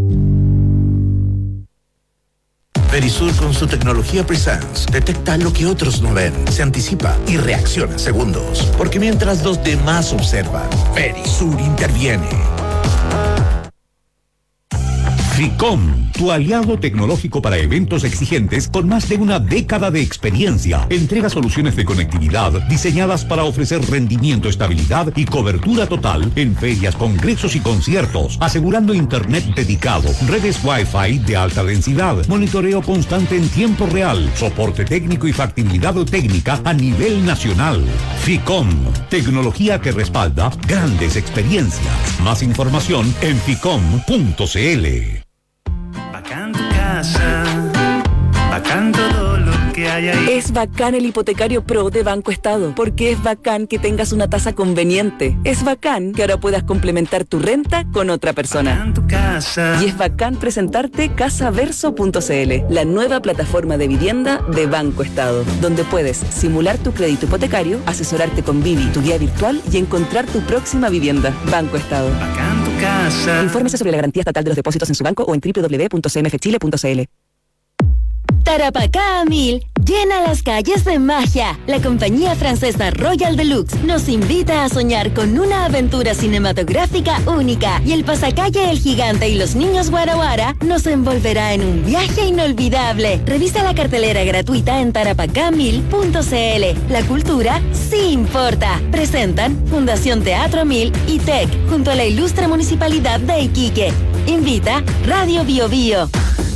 Verisur, con su tecnología Presence, detecta lo que otros no ven, se anticipa y reacciona en segundos. Porque mientras los demás observan, Verisur interviene. FICOM, tu aliado tecnológico para eventos exigentes con más de una década de experiencia. Entrega soluciones de conectividad diseñadas para ofrecer rendimiento, estabilidad y cobertura total en ferias, congresos y conciertos, asegurando internet dedicado, redes Wi-Fi de alta densidad, monitoreo constante en tiempo real, soporte técnico y factibilidad técnica a nivel nacional. FICOM, tecnología que respalda grandes experiencias. Más información en ficom punto cl. Bacán tu casa, bacán todo lo que hay ahí. Es bacán el hipotecario Pro de Banco Estado, porque es bacán que tengas una tasa conveniente. Es bacán que ahora puedas complementar tu renta con otra persona. Bacán tu casa. Y es bacán presentarte casaverso punto cl, la nueva plataforma de vivienda de Banco Estado, donde puedes simular tu crédito hipotecario, asesorarte con Vivi, tu guía virtual, y encontrar tu próxima vivienda. Banco Estado. Bacán tu casa. Infórmese sobre la garantía estatal de los depósitos en su banco o en doble u doble u doble u punto c m f chile punto c l. Tarapacá a mil llena las calles de magia. La compañía francesa Royal Deluxe nos invita a soñar con una aventura cinematográfica única, y el pasacalle El Gigante y los Niños Guara Guara nos envolverá en un viaje inolvidable. Revisa la cartelera gratuita en tarapacá mil punto c l. La cultura sí importa. Presentan Fundación Teatro Mil y T E C junto a la ilustre Municipalidad de Iquique. Invita Radio Bio Bio.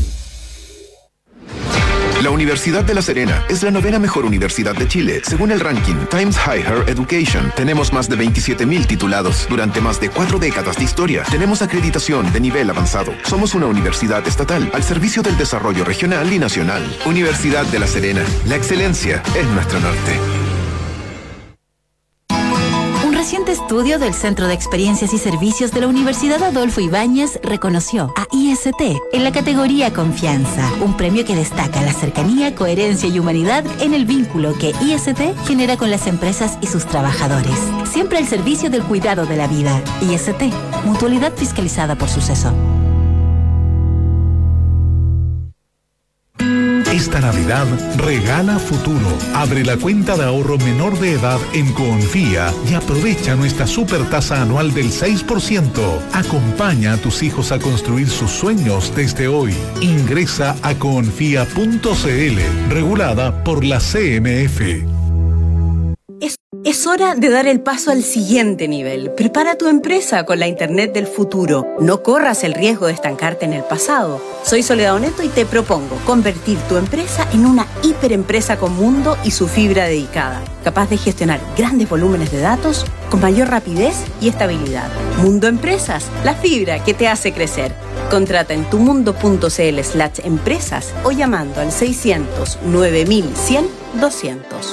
La Universidad de La Serena es la novena mejor universidad de Chile, según el ranking Times Higher Education. Tenemos más de veintisiete mil titulados durante más de cuatro décadas de historia. Tenemos acreditación de nivel avanzado. Somos una universidad estatal al servicio del desarrollo regional y nacional. Universidad de La Serena. La excelencia es nuestro norte. estudio del Centro de Experiencias y Servicios de la Universidad Adolfo Ibáñez reconoció a I S T en la categoría Confianza, un premio que destaca la cercanía, coherencia y humanidad en el vínculo que I S T genera con las empresas y sus trabajadores. Siempre al servicio del cuidado de la vida. I S T, mutualidad fiscalizada por Suceso. Esta Navidad regala futuro. Abre la cuenta de ahorro menor de edad en Confía y aprovecha nuestra super tasa anual del seis por ciento. Acompaña a tus hijos a construir sus sueños desde hoy. Ingresa a confía punto c l, regulada por la C M F. Es, es hora de dar el paso al siguiente nivel. Prepara tu empresa con la Internet del futuro. No corras el riesgo de estancarte en el pasado. Soy Soledad Oneto y te propongo convertir tu empresa en una hiperempresa con Mundo y su fibra dedicada, capaz de gestionar grandes volúmenes de datos con mayor rapidez y estabilidad. Mundo Empresas, la fibra que te hace crecer. Contrata en tumundo.cl slash empresas o llamando al seiscientos nueve mil cien doscientos.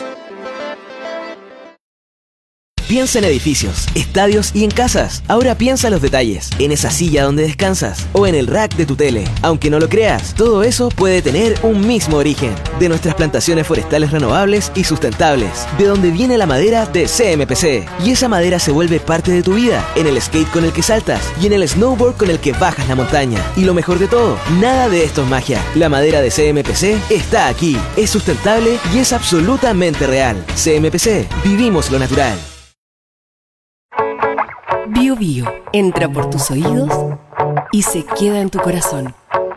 Piensa en edificios, estadios y en casas. Ahora piensa en los detalles, en esa silla donde descansas o en el rack de tu tele. Aunque no lo creas, todo eso puede tener un mismo origen. De nuestras plantaciones forestales renovables y sustentables. De donde viene la madera de C M P C. Y esa madera se vuelve parte de tu vida, en el skate con el que saltas y en el snowboard con el que bajas la montaña. Y lo mejor de todo, nada de esto es magia. La madera de C M P C está aquí. Es sustentable y es absolutamente real. C M P C, vivimos lo natural. Bio Bio entra por tus oídos y se queda en tu corazón.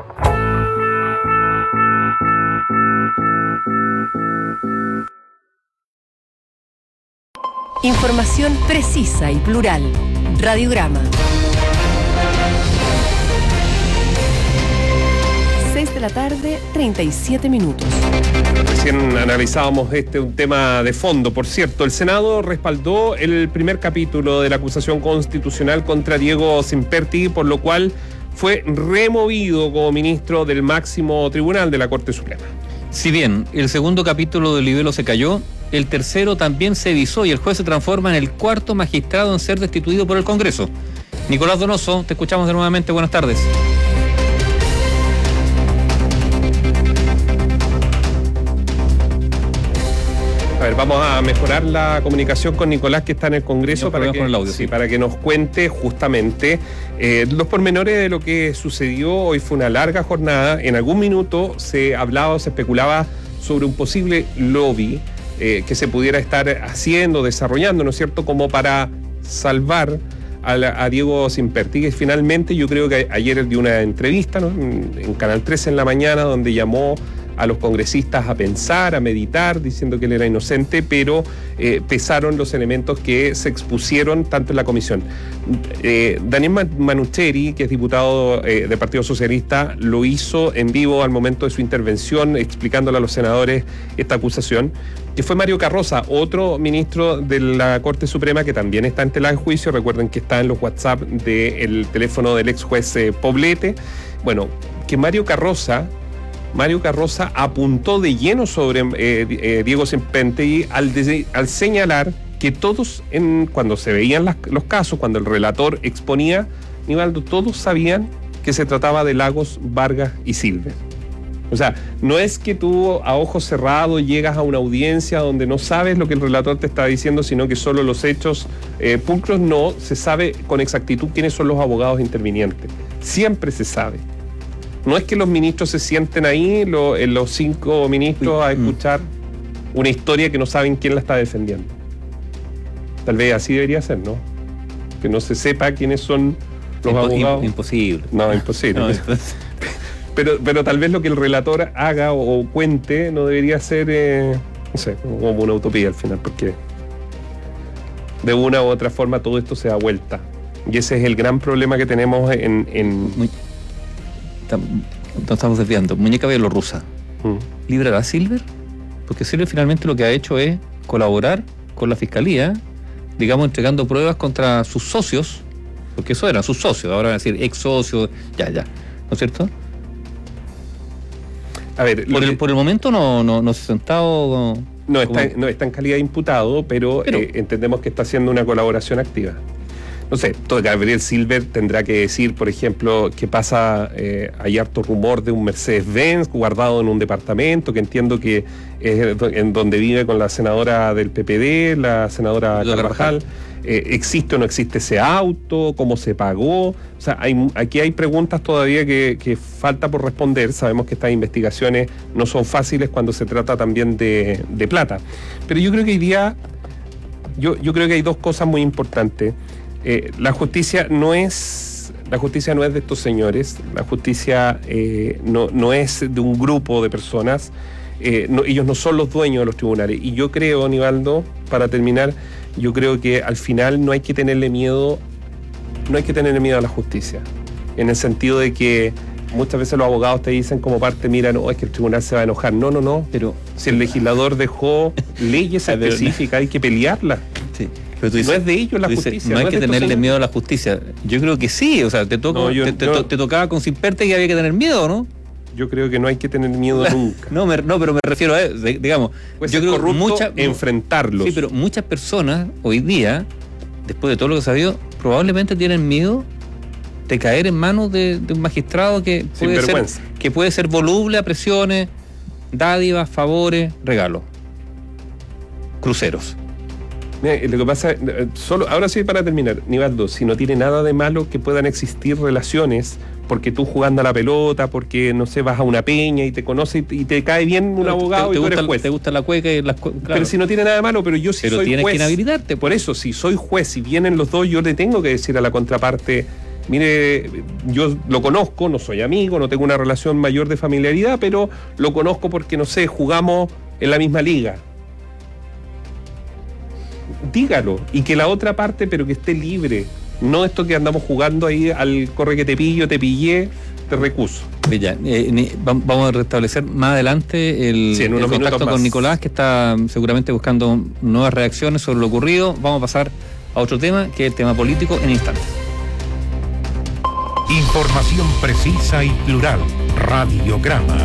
Información precisa y plural. Radiograma. seis de la tarde, treinta y siete minutos. Recién analizábamos este un tema de fondo. Por cierto, el Senado respaldó el primer capítulo de la acusación constitucional contra Diego Simperti, por lo cual fue removido como ministro del máximo tribunal de la Corte Suprema. Si bien el segundo capítulo del libelo se cayó, el tercero también se visó y el juez se transforma en el cuarto magistrado en ser destituido por el Congreso. Nicolás Donoso, te escuchamos de nuevamente. Buenas tardes. A ver, vamos a mejorar la comunicación con Nicolás, que está en el Congreso, para que, con el audio, sí, sí. para que nos cuente justamente eh, los pormenores de lo que sucedió. Hoy fue una larga jornada. En algún minuto se hablaba o se especulaba sobre un posible lobby eh, que se pudiera estar haciendo, desarrollando, ¿no es cierto?, como para salvar a, la, a Diego Simperti, que finalmente yo creo que ayer dio una entrevista, ¿no?, en, en Canal trece en la mañana, donde llamó a los congresistas a pensar, a meditar, diciendo que él era inocente, pero eh, pesaron los elementos que se expusieron tanto en la comisión. Eh, Daniel Manucheri, que es diputado eh, del Partido Socialista, lo hizo en vivo al momento de su intervención, explicándole a los senadores esta acusación, que fue Mario Carroza, otro ministro de la Corte Suprema que también está en tela de juicio. Recuerden que está en los WhatsApp del teléfono del ex juez eh, Poblete. Bueno, que Mario Carroza Mario Carroza apuntó de lleno sobre eh, eh, Diego Simperti al, de, al señalar que todos, en, cuando se veían las, los casos, cuando el relator exponía, Nivaldo, todos sabían que se trataba de Lagos, Vargas y Silver. O sea, no es que tú a ojos cerrados llegas a una audiencia donde no sabes lo que el relator te está diciendo, sino que solo los hechos eh, pulcros. No se sabe con exactitud quiénes son los abogados intervinientes. Siempre se sabe. No es que los ministros se sienten ahí, lo, los cinco ministros, a escuchar una historia que no saben quién la está defendiendo. Tal vez así debería ser, ¿no? Que no se sepa quiénes son los Impo- abogados. Imposible. No, imposible. No, pero, pero tal vez lo que el relator haga o, o cuente no debería ser, eh, no sé, como una utopía al final, porque de una u otra forma todo esto se da vuelta. Y ese es el gran problema que tenemos en... en... Muy... Nos estamos desviando. Muñeca bielorrusa. Mm. ¿Librará Silver? Porque Silver finalmente lo que ha hecho es colaborar con la fiscalía, digamos, entregando pruebas contra sus socios, porque eso eran sus socios, ahora van a decir ex socios, ya, ya, ¿no es cierto? A ver, por el, que... por el momento no, no, no se ha sentado No está, no está en calidad de imputado, pero, pero eh, entendemos que está haciendo una colaboración activa. No sé, todo Gabriel Silver tendrá que decir, por ejemplo, qué pasa, eh, hay harto rumor de un Mercedes-Benz guardado en un departamento, que entiendo que es en donde vive con la senadora del P P D, la senadora Carvajal. Eh, ¿Existe o no existe ese auto? ¿Cómo se pagó? O sea, hay, aquí hay preguntas todavía que, que falta por responder. Sabemos que estas investigaciones no son fáciles cuando se trata también de, de plata. Pero yo creo que hoy día, yo, yo creo que hay dos cosas muy importantes. Eh, la justicia no es la justicia no es de estos señores, la justicia eh, no, no es de un grupo de personas, eh, no, ellos no son los dueños de los tribunales. Y yo creo, Aníbaldo, para terminar, yo creo que al final no hay que tenerle miedo, no hay que tenerle miedo a la justicia, en el sentido de que muchas veces los abogados te dicen como parte, mira, no, es que el tribunal se va a enojar. No, no, no, pero si el legislador dejó leyes específicas, hay que pelearlas. Sí. Pero tú dices, no es de ellos la justicia. Dices, no, no hay que tenerle miedo a la justicia. Yo creo que sí, o sea, te, toco, no, yo, te, te, yo, te tocaba con Simperte y había que tener miedo, ¿no? Yo creo que no hay que tener miedo nunca. No, me, no, pero me refiero a, digamos, pues yo creo que muchas enfrentarlos. Sí, pero muchas personas hoy día, después de todo lo que se ha sabido, probablemente tienen miedo de caer en manos de, de un magistrado que puede ser, que puede ser voluble a presiones, dádivas, favores, regalos, cruceros. Mira, lo que pasa, solo, ahora sí para terminar, Nivaldo, si no tiene nada de malo que puedan existir relaciones, porque tú jugando a la pelota, porque no sé, vas a una peña y te conoce y te cae bien un pero abogado te, te y tú eres juez. Te gusta la cueca y las claro. Pero si no tiene nada de malo, pero yo sí pero soy tienes juez. Que inhabilitarte. Por eso, si soy juez, si vienen los dos, yo le tengo que decir a la contraparte, mire, yo lo conozco, no soy amigo, no tengo una relación mayor de familiaridad, pero lo conozco porque, no sé, jugamos en la misma liga. Dígalo, y que la otra parte, pero que esté libre. No esto que andamos jugando ahí al corre que te pillo, te pillé, te recuso. Ya, eh, vamos a restablecer más adelante el, sí, el contacto con Nicolás, que está seguramente buscando nuevas reacciones sobre lo ocurrido. Vamos a pasar a otro tema, que es el tema político, en instantes. Información precisa y plural. Radiograma.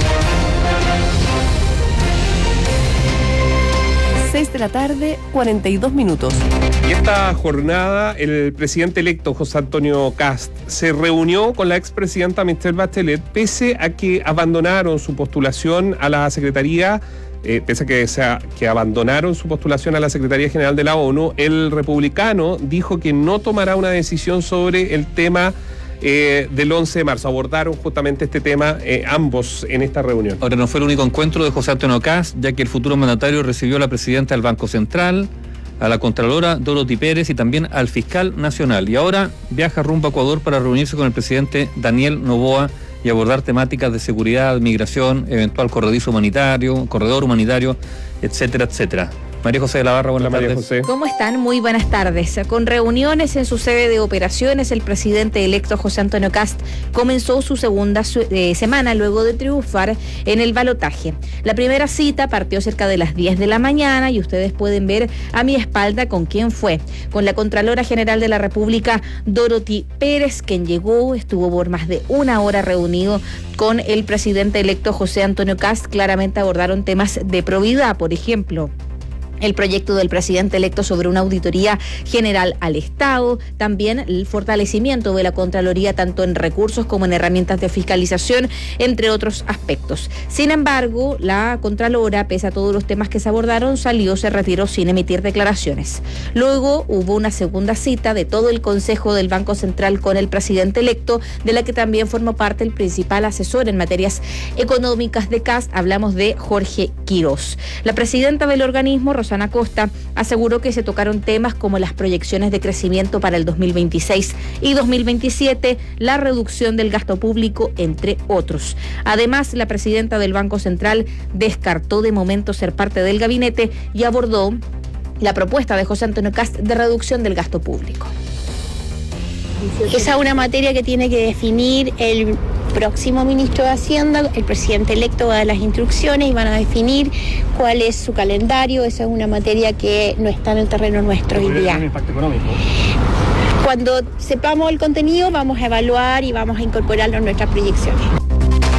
seis de la tarde, cuarenta y dos minutos. Y esta jornada el presidente electo José Antonio Kast se reunió con la expresidenta Michelle Bachelet, pese a que abandonaron su postulación a la Secretaría, eh, pese a que, sea, que abandonaron su postulación a la Secretaría General de la ONU. El republicano dijo que no tomará una decisión sobre el tema Eh, del once de marzo. Abordaron justamente este tema eh, ambos en esta reunión. Ahora, no fue el único encuentro de José Antonio Kast, ya que el futuro mandatario recibió a la presidenta del Banco Central, a la contralora Dorothy Pérez y también al fiscal nacional. Y ahora viaja rumbo a Ecuador para reunirse con el presidente Daniel Noboa y abordar temáticas de seguridad, migración, eventual corredizo humanitario, corredor humanitario, etcétera, etcétera. María José de la Barra, buenas María tardes. José. ¿Cómo están? Muy buenas tardes. Con reuniones en su sede de operaciones, el presidente electo José Antonio Kast comenzó su segunda su, eh, semana luego de triunfar en el balotaje. La primera cita partió cerca de las diez de la mañana y ustedes pueden ver a mi espalda con quién fue. Con la Contralora General de la República, Dorothy Pérez, quien llegó, estuvo por más de una hora reunido con el presidente electo José Antonio Kast. Claramente abordaron temas de probidad, por ejemplo, el proyecto del presidente electo sobre una auditoría general al Estado, también el fortalecimiento de la Contraloría tanto en recursos como en herramientas de fiscalización, entre otros aspectos. Sin embargo, la Contralora, pese a todos los temas que se abordaron, salió, se retiró sin emitir declaraciones. Luego hubo una segunda cita de todo el Consejo del Banco Central con el presidente electo, de la que también formó parte el principal asesor en materias económicas de Kast. Hablamos de Jorge Quirós. La presidenta del organismo, Rosana Costa, aseguró que se tocaron temas como las proyecciones de crecimiento para el dos mil veintiséis y dos mil veintisiete, la reducción del gasto público, entre otros. Además, la presidenta del Banco Central descartó de momento ser parte del gabinete y abordó la propuesta de José Antonio Kast de reducción del gasto público. Esa es una materia que tiene que definir el próximo ministro de Hacienda. El presidente electo va a dar las instrucciones y van a definir cuál es su calendario. Esa es una materia que no está en el terreno nuestro hoy día. ¿El impacto económico? Cuando sepamos el contenido, vamos a evaluar y vamos a incorporarlo en nuestras proyecciones.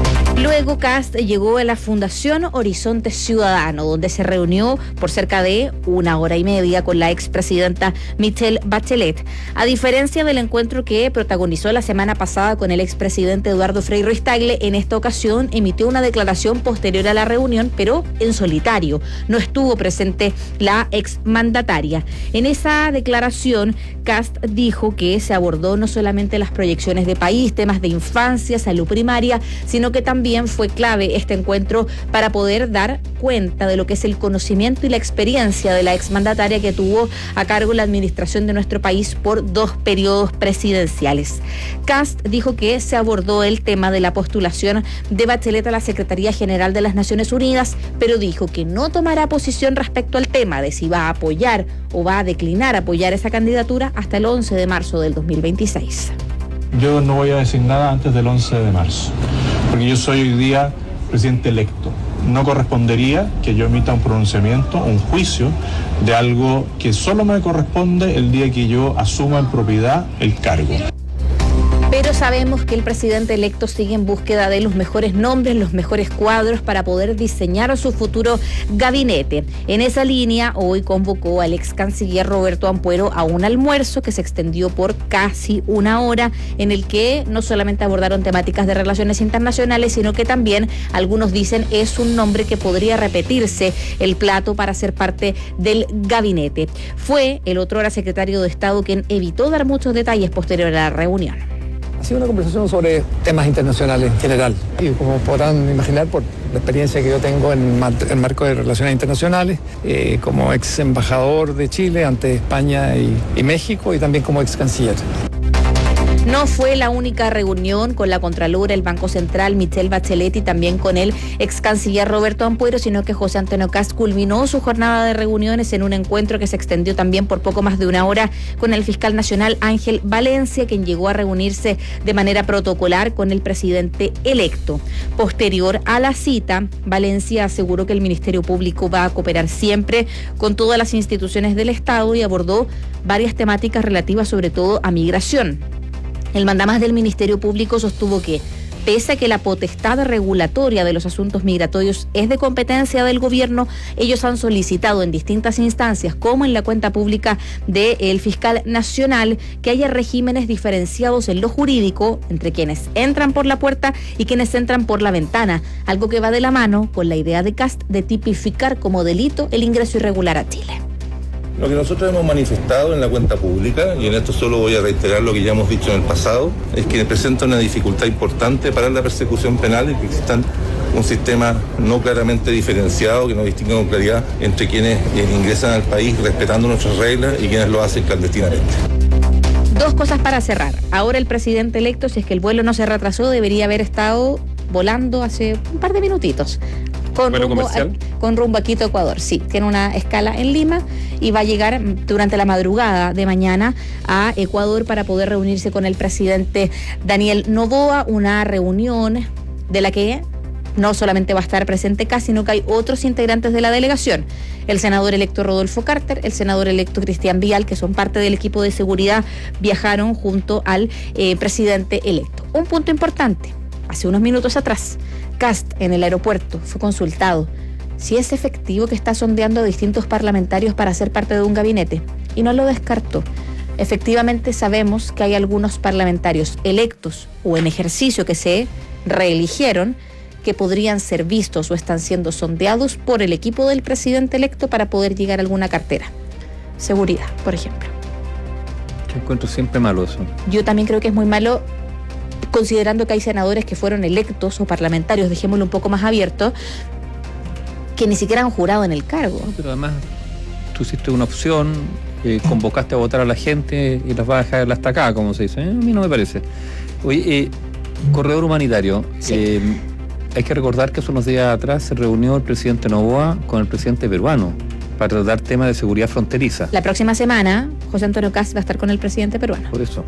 Luego Kast llegó a la Fundación Horizonte Ciudadano, donde se reunió por cerca de una hora y media con la expresidenta Michelle Bachelet. A diferencia del encuentro que protagonizó la semana pasada con el expresidente Eduardo Frei Ruiz-Tagle, en esta ocasión emitió una declaración posterior a la reunión, pero en solitario. No estuvo presente la exmandataria. En esa declaración, Kast dijo que se abordó no solamente las proyecciones de país, temas de infancia, salud primaria, sino que también También fue clave este encuentro para poder dar cuenta de lo que es el conocimiento y la experiencia de la exmandataria que tuvo a cargo la administración de nuestro país por dos periodos presidenciales. Kast dijo que se abordó el tema de la postulación de Bachelet a la Secretaría General de las Naciones Unidas, pero dijo que no tomará posición respecto al tema de si va a apoyar o va a declinar apoyar esa candidatura hasta el once de marzo del dos mil veintiséis. Yo no voy a decir nada antes del once de marzo, porque yo soy hoy día presidente electo. No correspondería que yo emita un pronunciamiento, un juicio de algo que solo me corresponde el día que yo asuma en propiedad el cargo. Pero sabemos que el presidente electo sigue en búsqueda de los mejores nombres, los mejores cuadros para poder diseñar su futuro gabinete. En esa línea, hoy convocó al ex canciller Roberto Ampuero a un almuerzo que se extendió por casi una hora, en el que no solamente abordaron temáticas de relaciones internacionales, sino que también, algunos dicen, es un nombre que podría repetirse el plato para ser parte del gabinete. Fue el otrora secretario de Estado quien evitó dar muchos detalles posterior a la reunión. Ha sido una conversación sobre temas internacionales en general. Y como podrán imaginar, por la experiencia que yo tengo en el marco de relaciones internacionales, eh, como ex embajador de Chile ante España y, y México, y también como ex canciller. No fue la única reunión con la Contralora, el Banco Central, Michelle Bachelet y también con el ex canciller Roberto Ampuero, sino que José Antonio Kast culminó su jornada de reuniones en un encuentro que se extendió también por poco más de una hora con el fiscal nacional Ángel Valencia, quien llegó a reunirse de manera protocolar con el presidente electo. Posterior a la cita, Valencia aseguró que el Ministerio Público va a cooperar siempre con todas las instituciones del Estado y abordó varias temáticas relativas sobre todo a migración. El mandamás del Ministerio Público sostuvo que, pese a que la potestad regulatoria de los asuntos migratorios es de competencia del gobierno, ellos han solicitado en distintas instancias, como en la cuenta pública del fiscal nacional, que haya regímenes diferenciados en lo jurídico entre quienes entran por la puerta y quienes entran por la ventana, algo que va de la mano con la idea de Kast de tipificar como delito el ingreso irregular a Chile. Lo que nosotros hemos manifestado en la cuenta pública, y en esto solo voy a reiterar lo que ya hemos dicho en el pasado, es que presenta una dificultad importante para la persecución penal y que existan un sistema no claramente diferenciado, que no distinga con claridad entre quienes ingresan al país respetando nuestras reglas y quienes lo hacen clandestinamente. Dos cosas para cerrar. Ahora el presidente electo, si es que el vuelo no se retrasó, debería haber estado volando hace un par de minutitos. Con rumbo, a, con rumbo a Quito, Ecuador. Sí, tiene una escala en Lima y va a llegar durante la madrugada de mañana a Ecuador para poder reunirse con el presidente Daniel Noboa, una reunión de la que no solamente va a estar presente Kast, sino que hay otros integrantes de la delegación. El senador electo Rodolfo Carter, el senador electo Cristian Vial, que son parte del equipo de seguridad, viajaron junto al eh, presidente electo. Un punto importante, hace unos minutos atrás, Kast en el aeropuerto fue consultado si es efectivo que está sondeando a distintos parlamentarios para ser parte de un gabinete, y no lo descartó. Efectivamente sabemos que hay algunos parlamentarios electos o en ejercicio que se reeligieron que podrían ser vistos o están siendo sondeados por el equipo del presidente electo para poder llegar a alguna cartera. Seguridad, por ejemplo. Yo encuentro siempre malo eso. Yo también creo que es muy malo, considerando que hay senadores que fueron electos o parlamentarios, dejémoslo un poco más abierto, que ni siquiera han jurado en el cargo. No, pero además tú hiciste una opción, eh, convocaste a votar a la gente y las vas a dejar hasta acá, como se dice. Eh, a mí no me parece. Oye, eh, corredor humanitario. Sí. Eh, hay que recordar que hace unos días atrás se reunió el presidente Noboa con el presidente peruano para tratar temas de seguridad fronteriza. La próxima semana, José Antonio Kast va a estar con el presidente peruano. Por eso.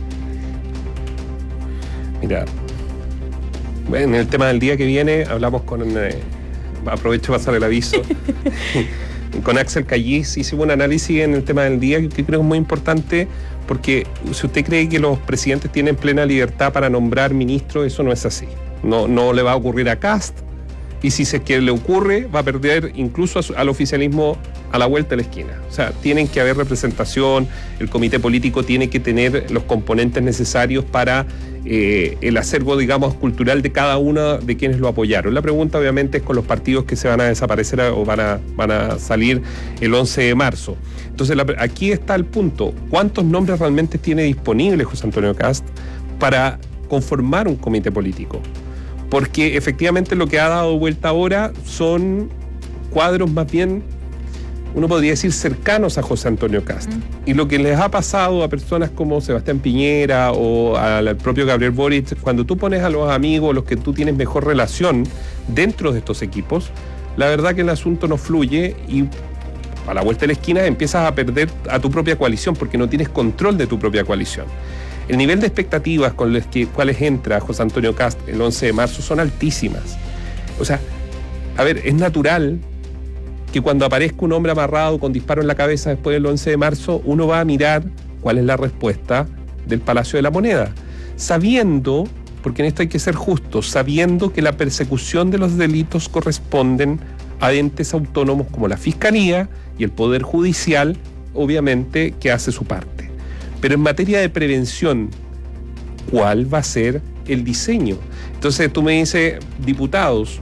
Mira, en el tema del día que viene hablamos con, eh, aprovecho para pasar el aviso, con Axel Callis hicimos un análisis en el tema del día que creo es muy importante, porque si usted cree que los presidentes tienen plena libertad para nombrar ministros, eso no es así. No, no le va a ocurrir a Kast. Y si es que le ocurre, va a perder incluso a su, al oficialismo a la vuelta de la esquina. O sea, tienen que haber representación, el comité político tiene que tener los componentes necesarios para eh, el acervo, digamos, cultural de cada uno de quienes lo apoyaron. La pregunta, obviamente, es con los partidos que se van a desaparecer o van a, van a salir el once de marzo. Entonces, la, aquí está el punto. ¿Cuántos nombres realmente tiene disponible José Antonio Kast para conformar un comité político? Porque efectivamente lo que ha dado vuelta ahora son cuadros más bien, uno podría decir, cercanos a José Antonio Kast. Mm. Y lo que les ha pasado a personas como Sebastián Piñera o al propio Gabriel Boric, cuando tú pones a los amigos, los que tú tienes mejor relación dentro de estos equipos, la verdad que el asunto no fluye y a la vuelta de la esquina empiezas a perder a tu propia coalición porque no tienes control de tu propia coalición. El nivel de expectativas con las que, cuales entra José Antonio Kast el once de marzo son altísimas. O sea, a ver, es natural que cuando aparezca un hombre amarrado con disparo en la cabeza después del once de marzo, uno va a mirar cuál es la respuesta del Palacio de la Moneda, sabiendo, porque en esto hay que ser justos, sabiendo que la persecución de los delitos corresponden a entes autónomos como la Fiscalía y el Poder Judicial, obviamente, que hace su parte. Pero en materia de prevención, ¿cuál va a ser el diseño? Entonces tú me dices, diputados.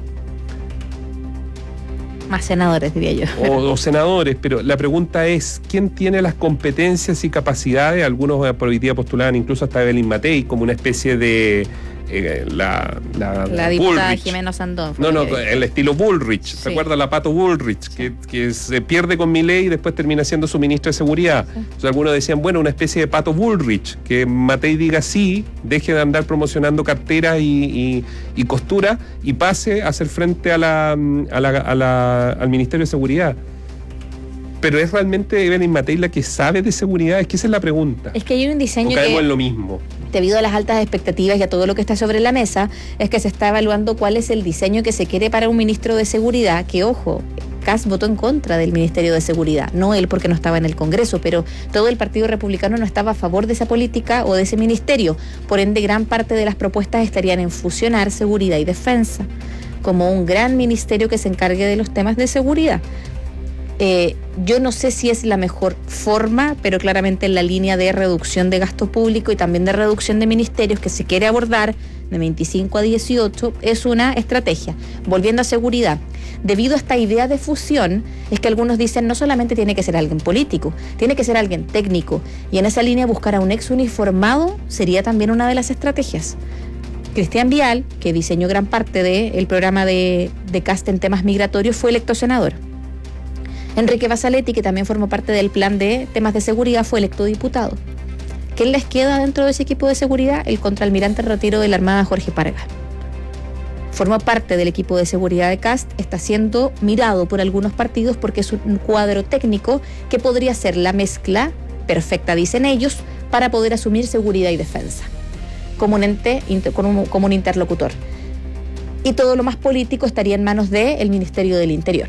Más senadores, diría yo. O, o senadores, pero la pregunta es, ¿quién tiene las competencias y capacidades? Algunos por hoy día postulaban incluso hasta Evelyn Matei como una especie de... Eh, la, la, la diputada Bullrich. Jimena Sandón. No, no, el estilo Bullrich. Sí. ¿Se acuerda la Pato Bullrich? Sí. Que, que se pierde con Milei y después termina siendo su ministro de Seguridad. Sí. Entonces algunos decían, bueno, una especie de Pato Bullrich, que Matei diga sí, deje de andar promocionando carteras y, y, y costura y pase a hacer frente a la, a la, a la, al Ministerio de Seguridad. Pero ¿es realmente Evelyn Matei la que sabe de seguridad? Es que esa es la pregunta. Es que hay un diseño o caemos que, en lo mismo. Debido a las altas expectativas y a todo lo que está sobre la mesa, es que se está evaluando cuál es el diseño que se quiere para un ministro de Seguridad, que, ojo, Kast votó en contra del Ministerio de Seguridad. No él porque no estaba en el Congreso, pero todo el Partido Republicano no estaba a favor de esa política o de ese ministerio. Por ende, gran parte de las propuestas estarían en fusionar seguridad y defensa, como un gran ministerio que se encargue de los temas de seguridad. Eh, yo no sé si es la mejor forma, pero claramente en la línea de reducción de gasto público y también de reducción de ministerios que se quiere abordar de veinticinco a dieciocho es una estrategia. Volviendo a seguridad, debido a esta idea de fusión, es que algunos dicen no solamente tiene que ser alguien político, tiene que ser alguien técnico, y en esa línea buscar a un ex uniformado sería también una de las estrategias. Cristian Vial, que diseñó gran parte del programa de, de Kast en temas migratorios, fue electo senador. Enrique Basaletti, que también formó parte del plan de temas de seguridad, fue electo diputado. ¿Quién les queda dentro de ese equipo de seguridad? El contraalmirante en retiro de la Armada, Jorge Parga. Formó parte del equipo de seguridad de Kast, está siendo mirado por algunos partidos porque es un cuadro técnico que podría ser la mezcla perfecta, dicen ellos, para poder asumir seguridad y defensa, como un ente, como un interlocutor. Y todo lo más político estaría en manos del Ministerio del Interior.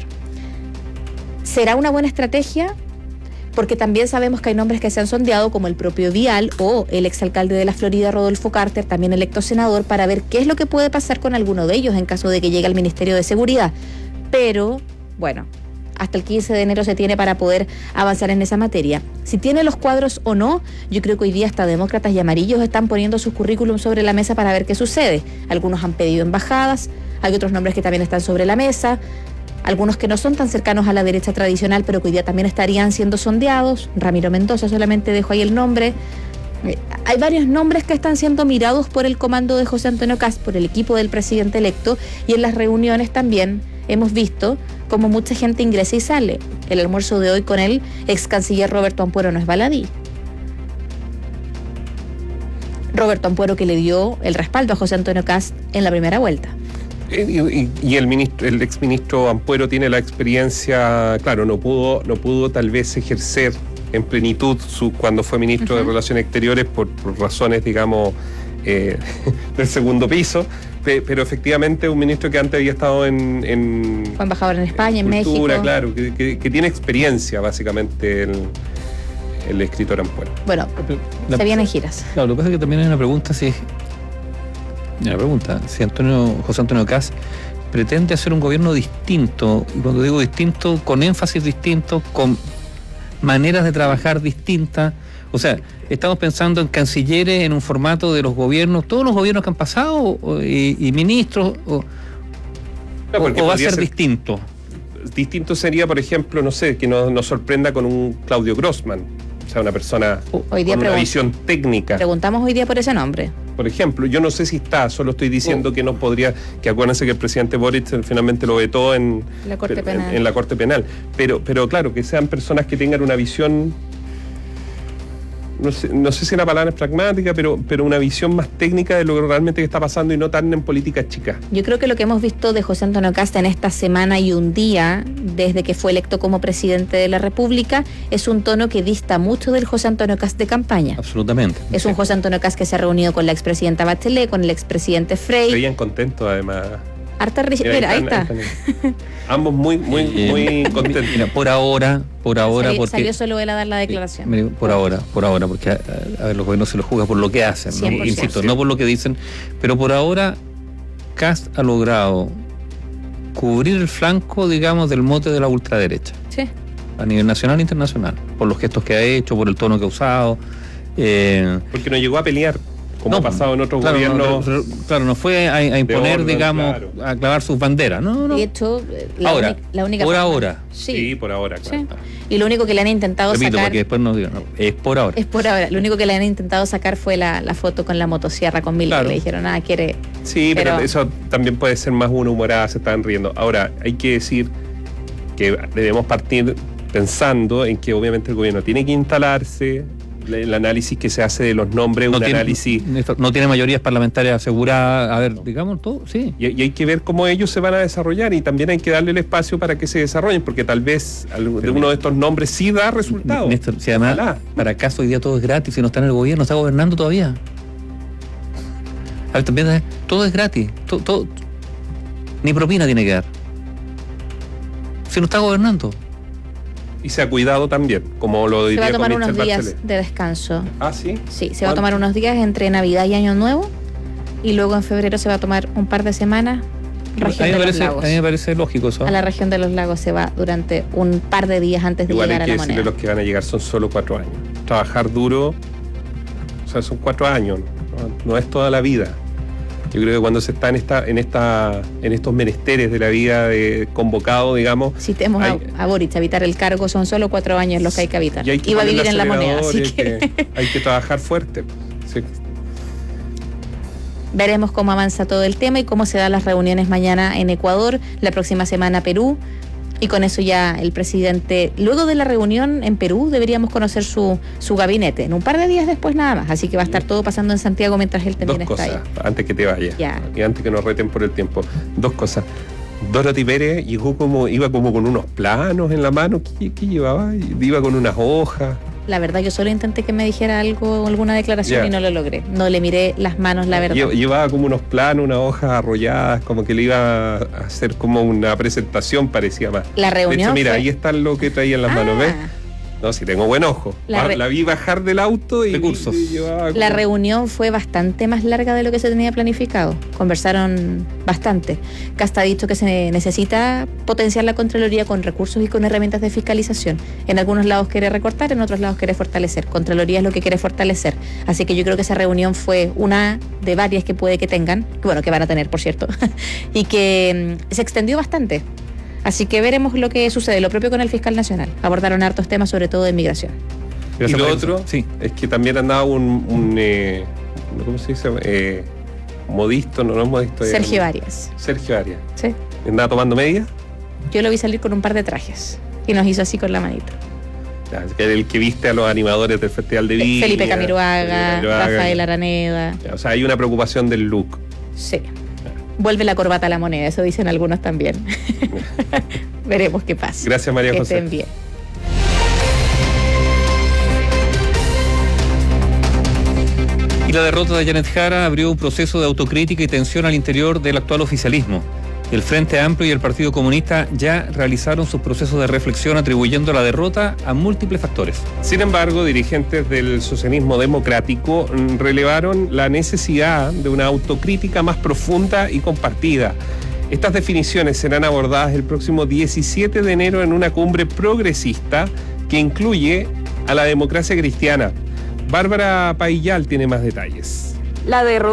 ¿Será una buena estrategia? Porque también sabemos que hay nombres que se han sondeado, como el propio Vial o el exalcalde de la Florida, Rodolfo Carter, también electo senador, para ver qué es lo que puede pasar con alguno de ellos en caso de que llegue al Ministerio de Seguridad. Pero, bueno, hasta el quince de enero se tiene para poder avanzar en esa materia. Si tiene los cuadros o no, yo creo que hoy día hasta demócratas y amarillos están poniendo sus currículums sobre la mesa para ver qué sucede. Algunos han pedido embajadas, hay otros nombres que también están sobre la mesa, algunos que no son tan cercanos a la derecha tradicional, pero que hoy día también estarían siendo sondeados. Ramiro Mendoza, solamente dejo ahí el nombre. Eh, hay varios nombres que están siendo mirados por el comando de José Antonio Kast, por el equipo del presidente electo, y en las reuniones también hemos visto cómo mucha gente ingresa y sale. El almuerzo de hoy con el ex canciller Roberto Ampuero no es baladí. Roberto Ampuero, que le dio el respaldo a José Antonio Kast en la primera vuelta. Y, y, y el ministro, el exministro Ampuero tiene la experiencia, claro, no pudo, no pudo tal vez ejercer en plenitud su cuando fue ministro uh-huh. de Relaciones Exteriores por, por razones, digamos, eh, del segundo piso, pe, pero efectivamente un ministro que antes había estado en... en fue embajador en España, en, en cultura, México. Claro, que, que, que tiene experiencia básicamente el, el escritor Ampuero. Bueno, la, se vienen giras. Claro, lo que pasa es que también hay una pregunta si es Una pregunta, si Antonio, José Antonio Kast pretende hacer un gobierno distinto, y cuando digo distinto, con énfasis distinto, con maneras de trabajar distintas, o sea, estamos pensando en cancilleres en un formato de los gobiernos, todos los gobiernos que han pasado, o, y, y ministros, o, no, o, o va a ser, ser distinto. Distinto sería, por ejemplo, no sé, que nos, nos sorprenda con un Claudio Grossman, o sea, una persona hoy día con una visión técnica. Preguntamos hoy día por ese nombre. Por ejemplo, yo no sé si está, solo estoy diciendo uh. que no podría, que acuérdense que el presidente Boric finalmente lo vetó en la Corte en, Penal. En la Corte Penal. Pero, pero claro, que sean personas que tengan una visión, no sé, no sé si la palabra es pragmática, pero, pero una visión más técnica de lo que realmente está pasando y no tan en política chica. Yo creo que lo que hemos visto de José Antonio Kast en esta semana y un día, desde que fue electo como presidente de la República, es un tono que dista mucho del José Antonio Kast de campaña. Absolutamente. Es un José Antonio Kast que se ha reunido con la expresidenta Bachelet, con el expresidente Frey. Se veían contentos, además. Harta risa. Mira, ahí está. Ahí está. Ambos muy, muy, muy contentos. Mira, por ahora, por ahora, salió, porque salió solo él a dar la declaración. Mira, por ahora, por ahora, porque a, a ver, los gobiernos se los juzga por lo que hacen, ¿no? Insisto, no por lo que dicen, pero por ahora Kast ha logrado cubrir el flanco, digamos, del mote de la ultraderecha. Sí. A nivel nacional e internacional, por los gestos que ha hecho, por el tono que ha usado. Eh, porque no llegó a pelear. Como no, ha pasado en otros claro, gobiernos. No, claro, no fue a, a imponer, orden, digamos, claro. a clavar sus banderas. No, no. De hecho, la, ahora, única, la única por forma, ahora. Sí. sí, por ahora, claro. Sí. Y lo único que le han intentado Repito, sacar. Porque después no digo, no, es por ahora. Es por ahora. Lo único que le han intentado sacar fue la, la foto con la motosierra con Mil, claro. que le dijeron, ah, quiere. Sí, pero, pero eso también puede ser más una humorada, se están riendo. Ahora, hay que decir que debemos partir pensando en que obviamente el gobierno tiene que instalarse. El análisis que se hace de los nombres, no un tiene, análisis... No tiene mayorías parlamentarias aseguradas, a ver, digamos, todo, sí. Y, y hay que ver cómo ellos se van a desarrollar y también hay que darle el espacio para que se desarrollen, porque tal vez de uno de estos nombres sí da resultados. Néstor, si además, Ojalá. para acaso hoy día todo es gratis, si no está en el gobierno, está gobernando todavía. A ver, también todo es gratis, todo, todo, ni propina tiene que dar. Si no está gobernando. Y se ha cuidado también, como lo diría. Se va a tomar con unos días Bachelet. de descanso. ¿Ah, sí? Sí, se va a tomar unos días entre Navidad y Año Nuevo y luego en febrero se va a tomar un par de semanas. Región a, mí de parece, los lagos. a mí me parece lógico eso. A la región de los lagos se va durante un par de días antes de Igual llegar a la moneda. Igual hay que decirle los que van a llegar son solo cuatro años. Trabajar duro, o sea, son cuatro años, no, no es toda la vida. Yo creo que cuando se está en esta, en esta, en estos menesteres de la vida de convocado, digamos. Si tenemos hay, a, a Boric, habitar el cargo son solo cuatro años los que hay que habitar. Y, hay que y va a vivir en la moneda, así hay que... que hay que trabajar fuerte. Sí. Veremos cómo avanza todo el tema y cómo se dan las reuniones mañana en Ecuador, la próxima semana Perú. Y con eso ya el presidente, luego de la reunión en Perú, deberíamos conocer su, su gabinete, en un par de días después nada más. Así que va a estar todo pasando en Santiago mientras él también Dos está cosas, ahí. Antes que te vayas, ya. y antes que nos reten por el tiempo. Dos cosas. Dorothy Pérez llegó como, iba como con unos planos en la mano. ¿Qué, qué llevaba? Iba con unas hojas. La verdad, yo solo intenté que me dijera algo, alguna declaración yeah. y no lo logré. No le miré las manos, la verdad. Llevaba como unos planos, unas hojas arrolladas, como que le iba a hacer como una presentación, parecía más. La reunión. De hecho, mira, fue... ahí está lo que traía en las ah. manos, ¿ves? No, si tengo buen ojo. La, re... la vi bajar del auto y, Recursos. y llevaba como... La reunión fue bastante más larga de lo que se tenía planificado. Conversaron bastante. Kast ha dicho que se necesita potenciar la Contraloría con recursos y con herramientas de fiscalización. En algunos lados quiere recortar, en otros lados quiere fortalecer. Contraloría es lo que quiere fortalecer. Así que yo creo que esa reunión fue una de varias que puede que tengan, bueno, que van a tener, por cierto, y que se extendió bastante. Así que veremos lo que sucede. Lo propio con el fiscal nacional. Abordaron hartos temas, sobre todo de inmigración. Y lo otro sí. es que también andaba un, un eh, ¿cómo se dice? Eh, modisto, no, no es modisto. Sergio eh, Arias. Sergio Arias. Sí. ¿Andaba tomando medias? Yo lo vi salir con un par de trajes y nos hizo así con la manita. El que viste a los animadores del Festival de Viña. Felipe Camiroaga, Rafael Araneda. O sea, hay una preocupación del look. Sí. Vuelve la corbata a la moneda, eso dicen algunos también. Veremos qué pasa. Gracias, María que José. Estén bien. Y la derrota de Janet Jara abrió un proceso de autocrítica y tensión al interior del actual oficialismo. El Frente Amplio y el Partido Comunista ya realizaron sus procesos de reflexión atribuyendo la derrota a múltiples factores. Sin embargo, dirigentes del socialismo democrático relevaron la necesidad de una autocrítica más profunda y compartida. Estas definiciones serán abordadas el próximo diecisiete de enero en una cumbre progresista que incluye a la democracia cristiana. Bárbara Paillal tiene más detalles. La derrota